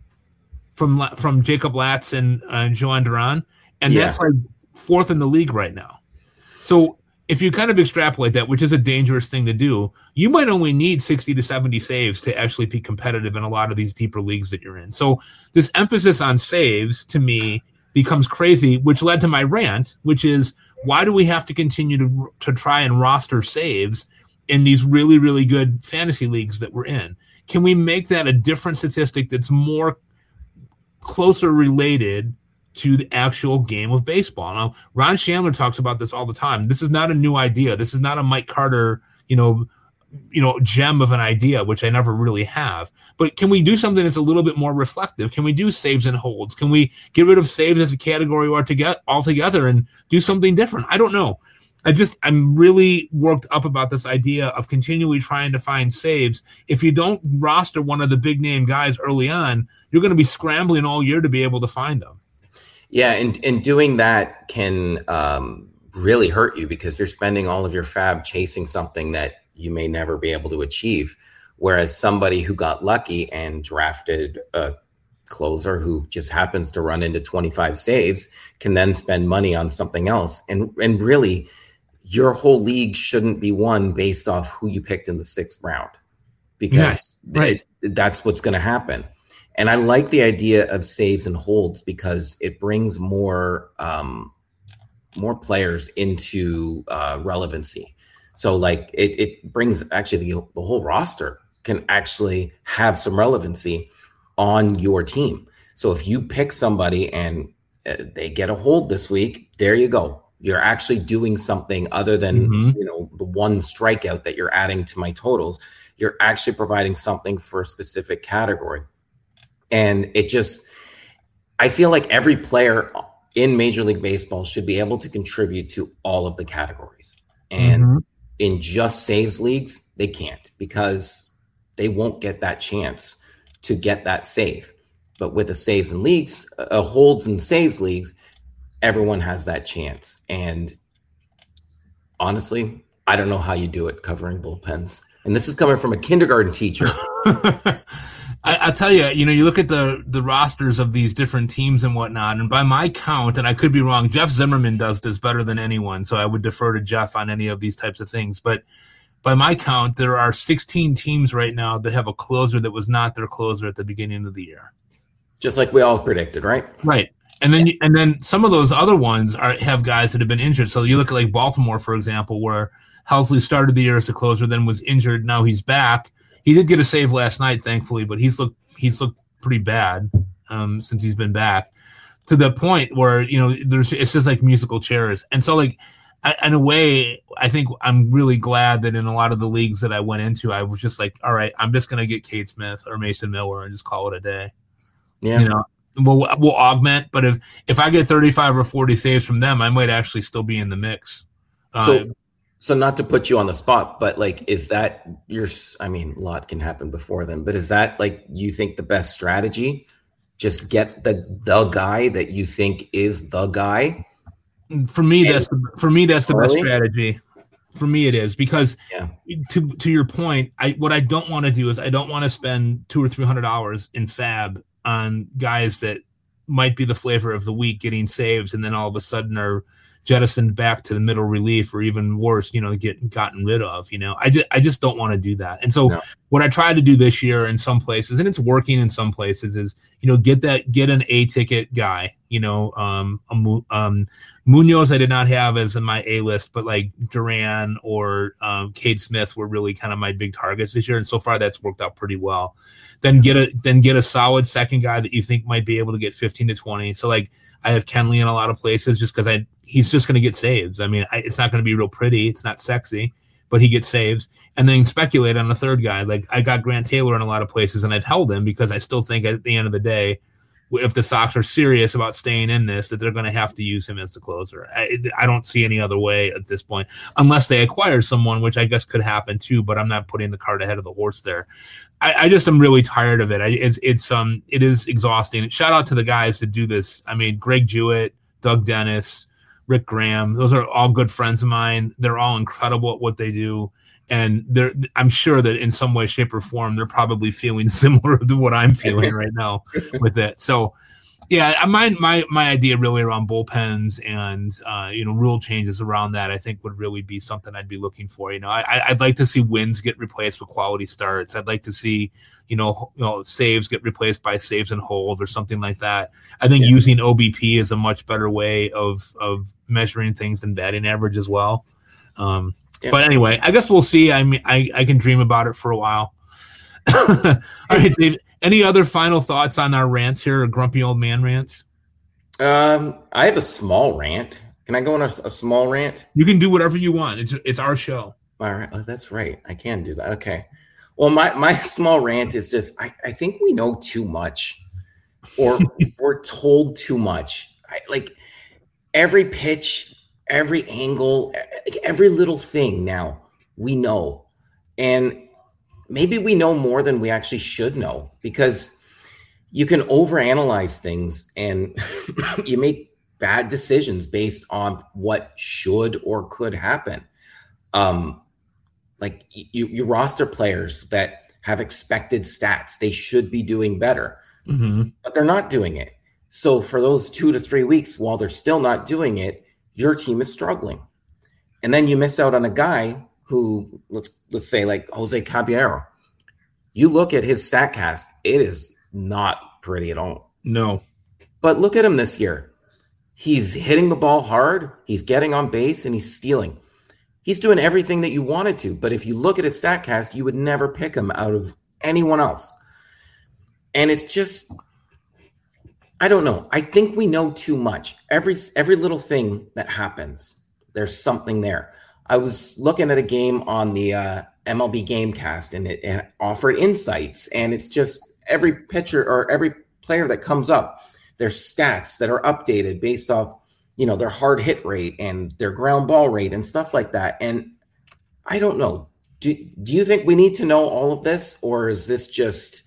from from Jacob Latz and uh, Joan Duran, and yeah. that's like fourth in the league right now. So if you kind of extrapolate that, which is a dangerous thing to do, you might only need sixty to seventy saves to actually be competitive in a lot of these deeper leagues that you're in. So this emphasis on saves, to me, becomes crazy, which led to my rant, which is, why do we have to continue to to try and roster saves in these really, really good fantasy leagues that we're in? Can we make that a different statistic that's more closer related to the actual game of baseball? Now, Ron Chandler talks about this all the time. This is not a new idea. This is not a Mike Carter, you know, you know, gem of an idea, which I never really have. But can we do something that's a little bit more reflective? Can we do saves and holds? Can we get rid of saves as a category altogether and do something different? I don't know. I just, I'm really worked up about this idea of continually trying to find saves. If you don't roster one of the big name guys early on, you're going to be scrambling all year to be able to find them. Yeah. And, and doing that can um, really hurt you because you're spending all of your fab chasing something that you may never be able to achieve. Whereas somebody who got lucky and drafted a closer who just happens to run into twenty-five saves can then spend money on something else. And, and really, your whole league shouldn't be won based off who you picked in the sixth round, because yes, right. it, that's what's going to happen. And I like the idea of saves and holds because it brings more um, more players into uh, relevancy. So like it, it brings actually the, the whole roster can actually have some relevancy on your team. So if you pick somebody and uh, they get a hold this week, there you go. You're actually doing something other than, mm-hmm. you know, the one strikeout that you're adding to my totals. You're actually providing something for a specific category. And it just, I feel like every player in Major League Baseball should be able to contribute to all of the categories. And mm-hmm. in just saves leagues, they can't because they won't get that chance to get that save. But with the saves and leagues, uh, holds and saves leagues, everyone has that chance. And honestly, I don't know how you do it covering bullpens. And this is coming from a kindergarten teacher. I, I tell you, you know, you look at the the rosters of these different teams and whatnot, and by my count, and I could be wrong, Jeff Zimmerman does this better than anyone, so I would defer to Jeff on any of these types of things. But by my count, there are sixteen teams right now that have a closer that was not their closer at the beginning of the year. Just like we all predicted, right? Right. And then, and then some of those other ones are have guys that have been injured. So you look at like Baltimore, for example, where Helsley started the year as a closer, then was injured. Now he's back. He did get a save last night, thankfully, but he's looked he's looked pretty bad um, since he's been back. To the point where, you know, there's it's just like musical chairs. And so, like, I, in a way, I think I'm really glad that in a lot of the leagues that I went into, I was just like, all right, I'm just gonna get Cade Smith or Mason Miller and just call it a day. Yeah, you know. We'll, we'll augment, but if, if I get thirty-five or forty saves from them, I might actually still be in the mix. So, um, so not to put you on the spot, but like, is that your, I mean, a lot can happen before then, but is that like, you think the best strategy? Just get the, the guy that you think is the guy. For me, and, that's, the, for me, that's the best strategy. For me, it is because yeah. to, to your point, I, what I don't want to do is I don't want to spend two or three hundred dollars in fab on guys that might be the flavor of the week getting saves and then all of a sudden are jettisoned back to the middle relief or even worse, you know, get gotten rid of, you know, I just, I just don't want to do that. And so no. what I tried to do this year in some places, and it's working in some places, is, you know, get that, get an A ticket guy, you know, um, um, Munoz I did not have as in my A list, but like Duran or um, Cade Smith were really kind of my big targets this year. And so far that's worked out pretty well. Then get a, then get a solid second guy that you think might be able to get fifteen to twenty. So like I have Kenley in a lot of places just because I, he's just going to get saves. I mean, I, it's not going to be real pretty. It's not sexy, but he gets saves. And then speculate on the third guy. Like I got Grant Taylor in a lot of places and I've held him because I still think at the end of the day, if the Sox are serious about staying in this, that they're going to have to use him as the closer. I, I don't see any other way at this point, unless they acquire someone, which I guess could happen too, but I'm not putting the cart ahead of the horse there. I, I just am really tired of it. I, it's, it's, um, it is exhausting. Shout out to the guys that do this. I mean, Greg Jewett, Doug Dennis, Rick Graham, those are all good friends of mine. They're all incredible at what they do. And they're, I'm sure that in some way, shape, or form, they're probably feeling similar to what I'm feeling right now with it. So, yeah, my my my idea really around bullpens and uh, you know, rule changes around that, I think would really be something I'd be looking for. You know, I, I'd like to see wins get replaced with quality starts. I'd like to see, you know, you know, saves get replaced by saves and holds or something like that. I think yeah. using O B P is a much better way of of measuring things than batting average as well. Um, Yeah. But anyway, I guess we'll see. I mean, I, I can dream about it for a while. All right, Dave, any other final thoughts on our rants here, or grumpy old man rants? Um, I have a small rant. Can I go on a, a small rant? You can do whatever you want. It's it's our show. All right. Oh, that's right. I can do that. Okay. Well, my, my small rant is just, I, I think we know too much, or we're told too much. I, like every pitch, every angle, every little thing now we know. And maybe we know more than we actually should know, because you can overanalyze things and you make bad decisions based on what should or could happen. Um, like you, you roster players that have expected stats. They should be doing better, mm-hmm. but they're not doing it. So for those two to three weeks, while they're still not doing it, your team is struggling. And then you miss out on a guy who, let's let's say like Jose Caballero. You look at his StatCast, it is not pretty at all. No. But look at him this year. He's hitting the ball hard, he's getting on base, and he's stealing. He's doing everything that you wanted to, but if you look at his StatCast, you would never pick him out of anyone else. And it's just, I don't know. I think we know too much. Every every little thing that happens, there's something there. I was looking at a game on the uh, M L B Gamecast, and it, and it offered insights, and it's just every pitcher or every player that comes up, there's stats that are updated based off, you know, their hard hit rate and their ground ball rate and stuff like that. And I don't know. Do, do you think we need to know all of this, or is this just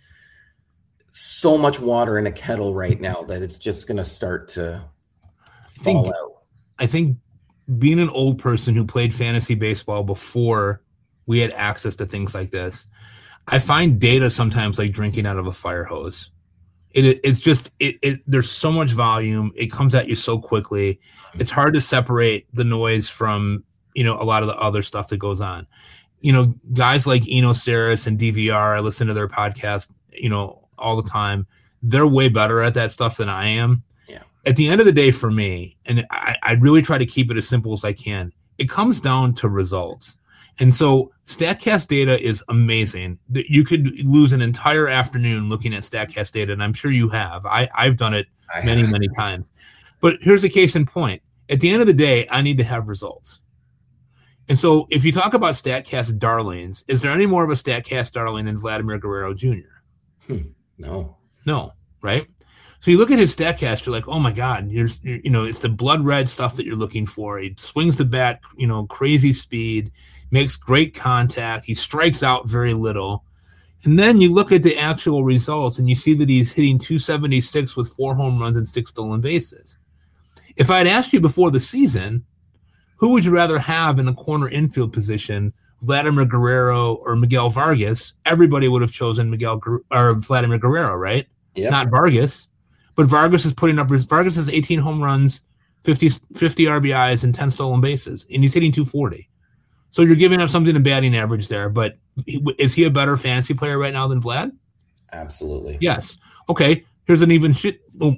so much water in a kettle right now that it's just going to start to fall think, out? I think being an old person who played fantasy baseball before we had access to things like this, I find data sometimes like drinking out of a fire hose. It, it's just, it, it, there's so much volume. It comes at you so quickly. It's hard to separate the noise from, you know, a lot of the other stuff that goes on. You know, guys like Eno Saris and D V R, I listen to their podcast, you know, all the time. They're way better at that stuff than I am. Yeah. At the end of the day for me, and I, I really try to keep it as simple as I can, it comes down to results. And so StatCast data is amazing. You could lose an entire afternoon looking at StatCast data, and I'm sure you have. I, I've done it I many, have. many times. But here's a case in point. At the end of the day, I need to have results. And so if you talk about StatCast darlings, is there any more of a StatCast darling than Vladimir Guerrero Junior? Hmm. No. No, right? So you look at his StatCast, you're like, oh my God, you're, you know, it's the blood red stuff that you're looking for. He swings the bat, you know, crazy speed, makes great contact. He strikes out very little. And then you look at the actual results and you see that he's hitting two seventy-six with four home runs and six stolen bases. If I'd asked you before the season, who would you rather have in the corner infield position, Vladimir Guerrero or Miguel Vargas? Everybody would have chosen Miguel or Vladimir Guerrero, right? Yep. Not Vargas. But Vargas is putting up, Vargas has eighteen home runs, fifty, fifty R B Is, and ten stolen bases, and he's hitting two forty. So you're giving up something in batting average there, but is he a better fantasy player right now than Vlad? Absolutely. Yes. Okay, here's an even shit. Oh.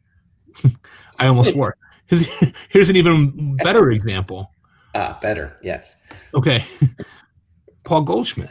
I almost swore. Here's, here's an even better example. Ah, better, yes. Okay. Paul Goldschmidt.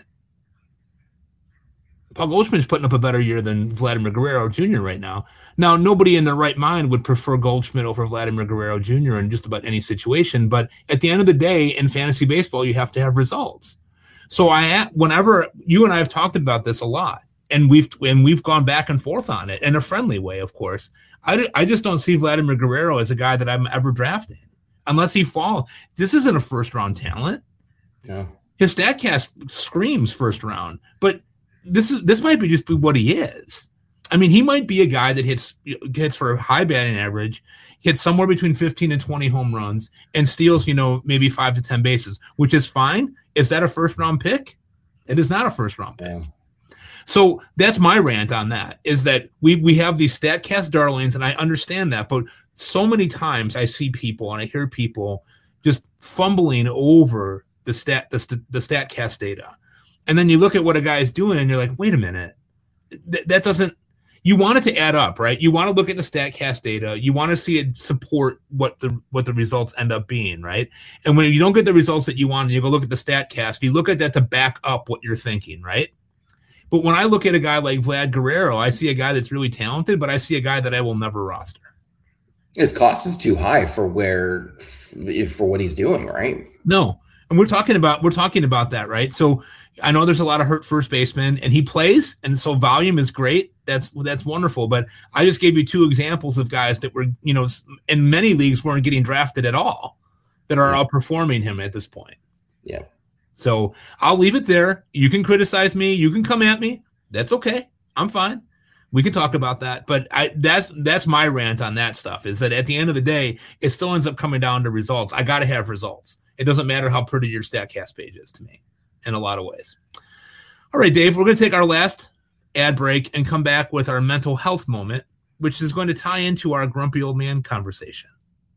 Paul Goldschmidt is putting up a better year than Vladimir Guerrero Junior right now. Now, nobody in their right mind would prefer Goldschmidt over Vladimir Guerrero Junior in just about any situation. But at the end of the day, in fantasy baseball, you have to have results. So I, whenever you and I have talked about this a lot, and we've and we've gone back and forth on it in a friendly way, of course. I, I just don't see Vladimir Guerrero as a guy that I'm ever drafting unless he falls. This isn't a first round talent. No, his StatCast screams first round, but This is this might be just what he is. I mean, he might be a guy that hits hits for a high batting average, hits somewhere between fifteen and twenty home runs, and steals, you know, maybe five to ten bases, which is fine. Is that a first round pick? It is not a first round pick. Damn. So that's my rant on that, is that we we have these StatCast darlings, and I understand that, but so many times I see people and I hear people just fumbling over the stat the, the StatCast data. And then you look at what a guy is doing and you're like, wait a minute, Th- that doesn't, you want it to add up, right? You want to look at the StatCast data. You want to see it support what the what the results end up being, right? And when you don't get the results that you want, and you go look at the StatCast, you look at that to back up what you're thinking, right? But when I look at a guy like Vlad Guerrero, I see a guy that's really talented, but I see a guy that I will never roster. His cost is too high for where for what he's doing, right? No. And we're talking about we're talking about that, right? So I know there's a lot of hurt first basemen, and he plays, and so volume is great. That's that's wonderful. But I just gave you two examples of guys that were, you know, in many leagues weren't getting drafted at all, that are yeah. outperforming him at this point. Yeah. So I'll leave it there. You can criticize me. You can come at me. That's okay. I'm fine. We can talk about that. But I that's that's my rant on that stuff, is that at the end of the day, it still ends up coming down to results. I got to have results. It doesn't matter how pretty your StatCast page is to me in a lot of ways. All right, Dave, we're going to take our last ad break and come back with our mental health moment, which is going to tie into our grumpy old man conversation.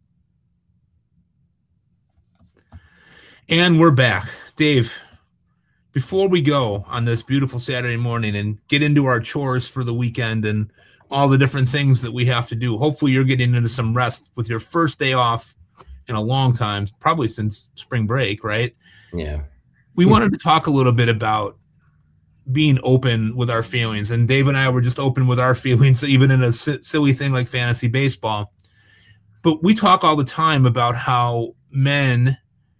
And we're back. Dave, before we go on this beautiful Saturday morning and get into our chores for the weekend and all the different things that we have to do, hopefully you're getting into some rest with your first day off in a long time, probably since spring break, right? Yeah. We wanted to talk a little bit about being open with our feelings. And Dave and I were just open with our feelings, even in a s- silly thing like fantasy baseball. But we talk all the time about how men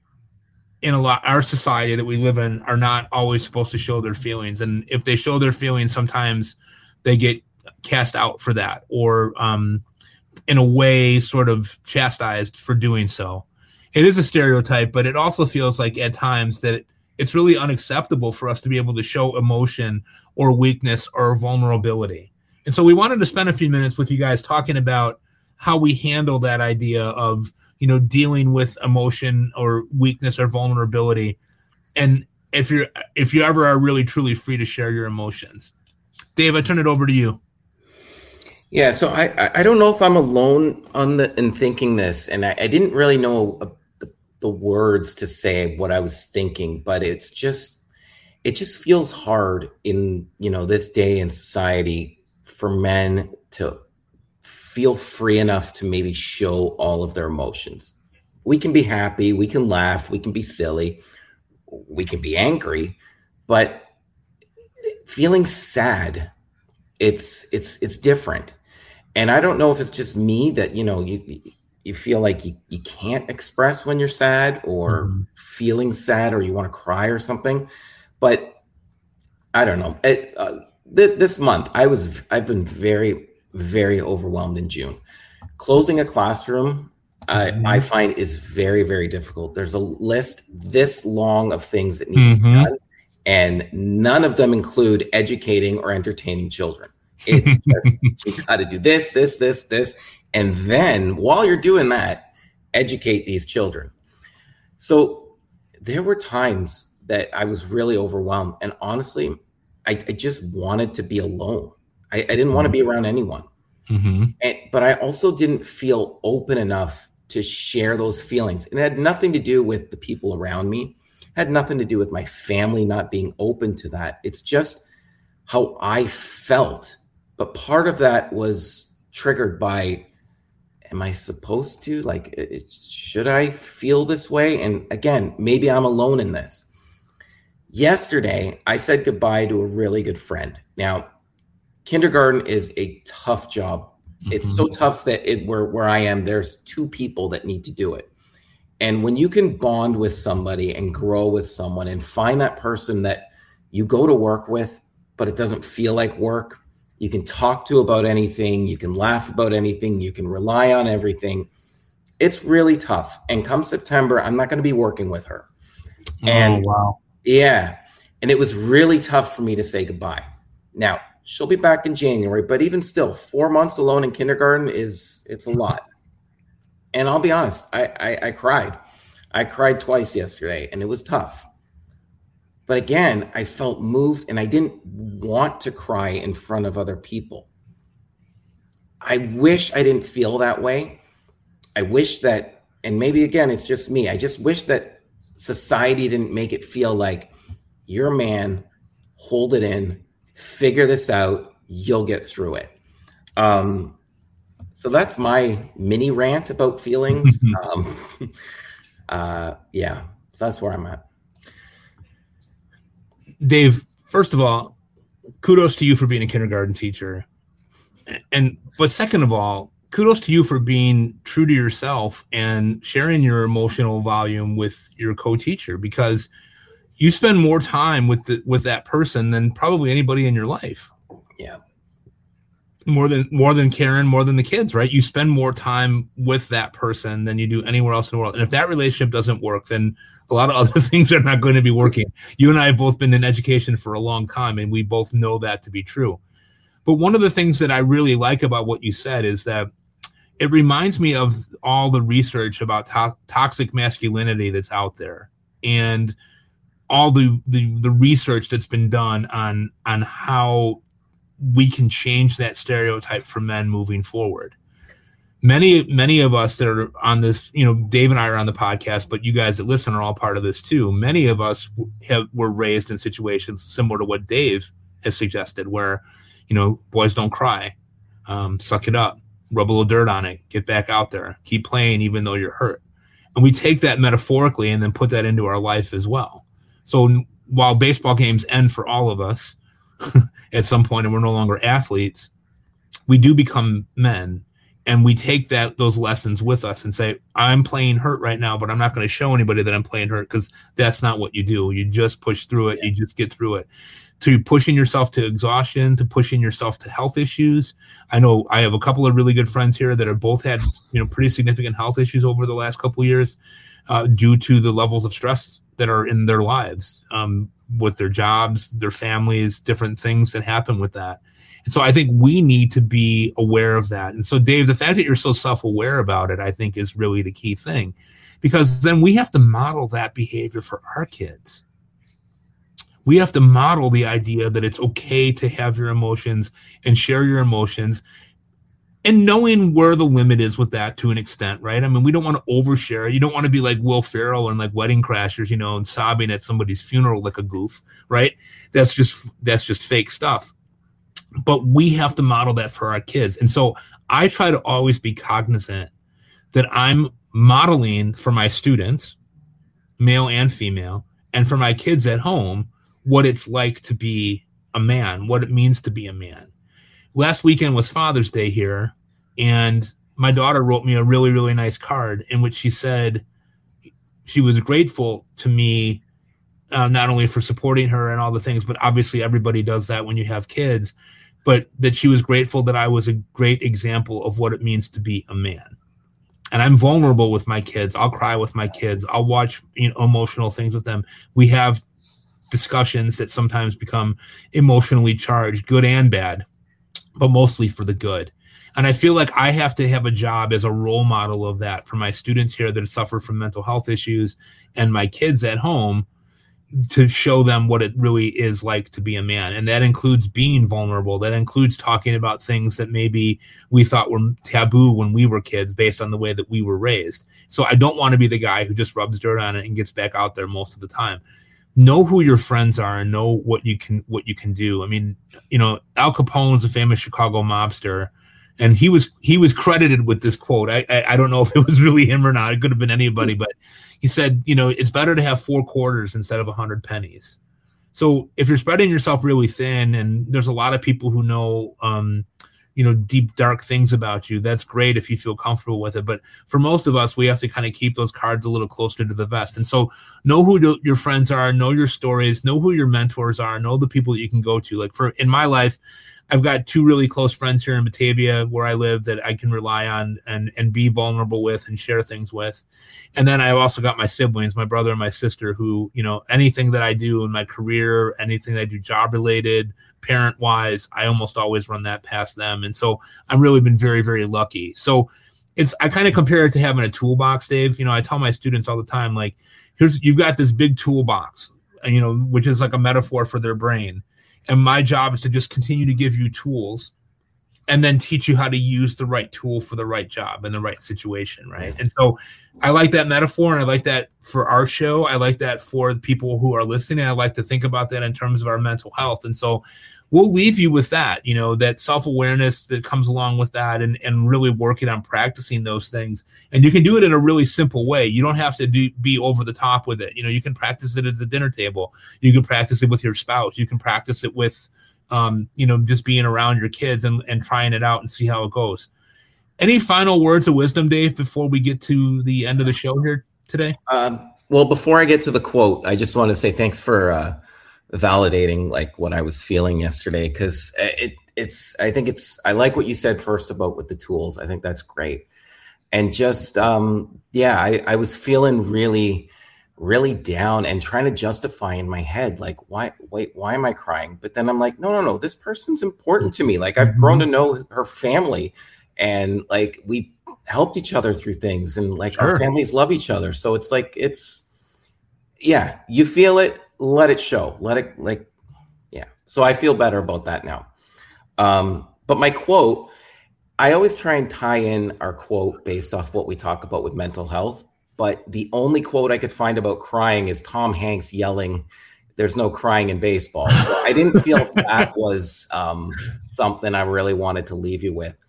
in a lot, our society that we live in, are not always supposed to show their feelings. And if they show their feelings, sometimes they get cast out for that, or um, in a way sort of chastised for doing so. It is a stereotype, but it also feels like at times that it, it's really unacceptable for us to be able to show emotion or weakness or vulnerability. And so we wanted to spend a few minutes with you guys talking about how we handle that idea of, you know, dealing with emotion or weakness or vulnerability. And if you're, if you ever are really truly free to share your emotions. Dave, I turn it over to you. Yeah. So I, I don't know if I'm alone on the, in thinking this, and I, I didn't really know a, the, the words to say what I was thinking, but it's just, it just feels hard in, you know, this day in society for men to feel free enough to maybe show all of their emotions. We can be happy, we can laugh, we can be silly, we can be angry, but feeling sad, it's it's it's different. And I don't know if it's just me that, you know, you you feel like you, you can't express when you're sad, or mm-hmm. feeling sad, or you want to cry or something. But I don't know. It, uh, th- this month, I was I've been very very overwhelmed in June. Closing a classroom, mm-hmm. I, I find is very, very difficult. There's a list this long of things that need mm-hmm. to be done, and none of them include educating or entertaining children. It's just, you got to do this, this, this, this. And then while you're doing that, educate these children. So there were times that I was really overwhelmed. And honestly, I, I just wanted to be alone. I, I didn't want to be around anyone. Mm-hmm. And, but I also didn't feel open enough to share those feelings. And it had nothing to do with the people around me. It had nothing to do with my family not being open to that. It's just how I felt. But part of that was triggered by, am I supposed to? Like, it, should I feel this way? And again, maybe I'm alone in this. Yesterday, I said goodbye to a really good friend. Now, kindergarten is a tough job. Mm-hmm. It's so tough that it where where I am, there's two people that need to do it. And when you can bond with somebody and grow with someone and find that person that you go to work with, but it doesn't feel like work, you can talk to about anything, you can laugh about anything, you can rely on everything. It's really tough. And come September, I'm not going to be working with her. And oh, wow. Yeah. And it was really tough for me to say goodbye. Now, she'll be back in January, but even still, four months alone in kindergarten is, it's a lot. And I'll be honest, I, I, I cried. I cried twice yesterday, and it was tough. But again, I felt moved, and I didn't want to cry in front of other people. I wish I didn't feel that way. I wish that, and maybe again, it's just me. I just wish that society didn't make it feel like you're a man, hold it in, figure this out, you'll get through it. Um, so that's my mini rant about feelings. um, uh, yeah, so that's where I'm at. Dave, first of all, kudos to you for being a kindergarten teacher. And but second of all, kudos to you for being true to yourself and sharing your emotional volume with your co-teacher, because you spend more time with the, with that person than probably anybody in your life. Yeah. More than more than Karen, more than the kids, right? You spend more time with that person than you do anywhere else in the world. And if that relationship doesn't work, then a lot of other things are not going to be working. You and I have both been in education for a long time, and we both know that to be true. But one of the things that I really like about what you said is that it reminds me of all the research about to- toxic masculinity that's out there, and all the, the the research that's been done on on how we can change that stereotype for men moving forward. Many, many of us that are on this, you know, Dave and I are on the podcast, but you guys that listen are all part of this too. Many of us have were raised in situations similar to what Dave has suggested, where, you know, boys don't cry, um, suck it up, rub a little dirt on it, get back out there, keep playing even though you're hurt. And we take that metaphorically and then put that into our life as well. So while baseball games end for all of us at some point and we're no longer athletes, we do become men. And we take that those lessons with us and say, I'm playing hurt right now, but I'm not going to show anybody that I'm playing hurt, because that's not what you do. You just push through it. Yeah. You just get through it. To pushing yourself to exhaustion, to pushing yourself to health issues. I know I have a couple of really good friends here that have both had, you know, pretty significant health issues over the last couple of years uh, due to the levels of stress that are in their lives, um, with their jobs, their families, different things that happen with that. And so I think we need to be aware of that. And so, Dave, the fact that you're so self-aware about it, I think, is really the key thing, because then we have to model that behavior for our kids. We have to model the idea that it's okay to have your emotions and share your emotions, and knowing where the limit is with that to an extent, right? I mean, we don't want to overshare. You don't want to be like Will Ferrell and like Wedding Crashers, you know, and sobbing at somebody's funeral like a goof, right? That's just that's just fake stuff. But we have to model that for our kids. And so I try to always be cognizant that I'm modeling for my students, male and female, and for my kids at home, what it's like to be a man, what it means to be a man. Last weekend was Father's Day here, and my daughter wrote me a really, really nice card in which she said she was grateful to me, uh, not only for supporting her and all the things, but obviously everybody does that when you have kids, but that she was grateful that I was a great example of what it means to be a man. And I'm vulnerable with my kids. I'll cry with my kids. I'll watch, you know, emotional things with them. We have discussions that sometimes become emotionally charged, good and bad, but mostly for the good. And I feel like I have to have a job as a role model of that for my students here that suffer from mental health issues and my kids at home, to show them what it really is like to be a man. And that includes being vulnerable. That includes talking about things that maybe we thought were taboo when we were kids based on the way that we were raised. So I don't want to be the guy who just rubs dirt on it and gets back out there most of the time. Know who your friends are and know what you can, what you can do. I mean, you know, Al Capone's a famous Chicago mobster, and he was, he was credited with this quote. I, I, I don't know if it was really him or not. It could have been anybody, but he said, you know, it's better to have four quarters instead of a hundred pennies. So if you're spreading yourself really thin, and there's a lot of people who know, um, you know, deep, dark things about you, that's great if you feel comfortable with it. But for most of us, we have to kind of keep those cards a little closer to the vest. And so know who do, your friends are, know your stories, know who your mentors are, know the people that you can go to. Like for, in my life, I've got two really close friends here in Batavia where I live that I can rely on and, and be vulnerable with and share things with. And then I've also got my siblings, my brother and my sister, who, you know, anything that I do in my career, anything that I do job related, parent wise, I almost always run that past them. And so I've really been very, very lucky. So it's, I kind of compare it to having a toolbox, Dave. You know, I tell my students all the time, like, here's, you've got this big toolbox, you know, which is like a metaphor for their brain. And my job is to just continue to give you tools and then teach you how to use the right tool for the right job in the right situation, right? And so I like that metaphor, and I like that for our show. I like that for people who are listening. I like to think about that in terms of our mental health. And so we'll leave you with that, you know, that self-awareness that comes along with that, and, and really working on practicing those things. And you can do it in a really simple way. You don't have to do, be over the top with it. You know, you can practice it at the dinner table. You can practice it with your spouse. You can practice it with, um, you know, just being around your kids and, and trying it out and see how it goes. Any final words of wisdom, Dave, before we get to the end of the show here today? Um, well, before I get to the quote, I just want to say thanks for uh, validating like what I was feeling yesterday. Cause it, it's, I think it's, I like what you said first about with the tools. I think that's great. And just, um, yeah, I, I was feeling really, really down and trying to justify in my head, like, why, wait, why am I crying? But then I'm like, no, no, no, this person's important to me. Like I've grown to know her family, and like we helped each other through things, and like sure. Our families love each other. So it's like, it's, yeah, you feel it, let it show, let it like, yeah. So I feel better about that now. Um, but my quote, I always try and tie in our quote based off what we talk about with mental health. But the only quote I could find about crying is Tom Hanks yelling, "There's no crying in baseball." So I didn't feel that was um, something I really wanted to leave you with.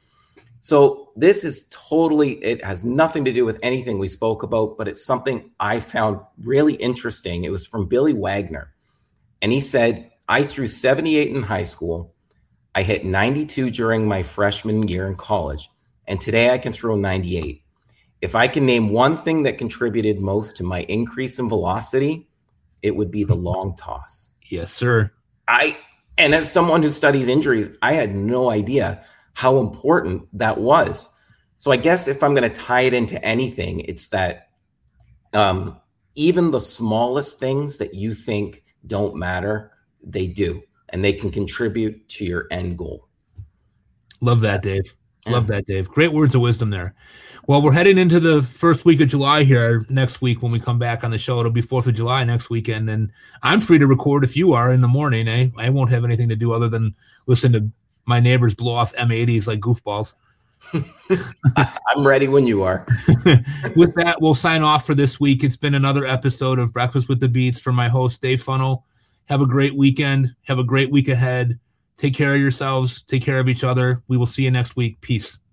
So this is totally, it has nothing to do with anything we spoke about, but it's something I found really interesting. It was from Billy Wagner. And he said, "I threw seventy-eight in high school. I hit ninety-two during my freshman year in college. And today I can throw ninety-eight. If I can name one thing that contributed most to my increase in velocity, it would be the long toss." Yes, sir. I, and as someone who studies injuries, I had no idea how important that was. So I guess if I'm going to tie it into anything, it's that um, even the smallest things that you think don't matter, they do, and they can contribute to your end goal. Love that, Dave. Love that, Dave. Great words of wisdom there. Well, we're heading into the first week of July here next week. When we come back on the show, it'll be fourth of July next weekend. And I'm free to record if you are in the morning. Eh? I won't have anything to do other than listen to my neighbors blow off M eighties like goofballs. I'm ready when you are. With that, we'll sign off for this week. It's been another episode of Breakfast with the Beats for my host, Dave Funnell. Have a great weekend. Have a great week ahead. Take care of yourselves. Take care of each other. We will see you next week. Peace.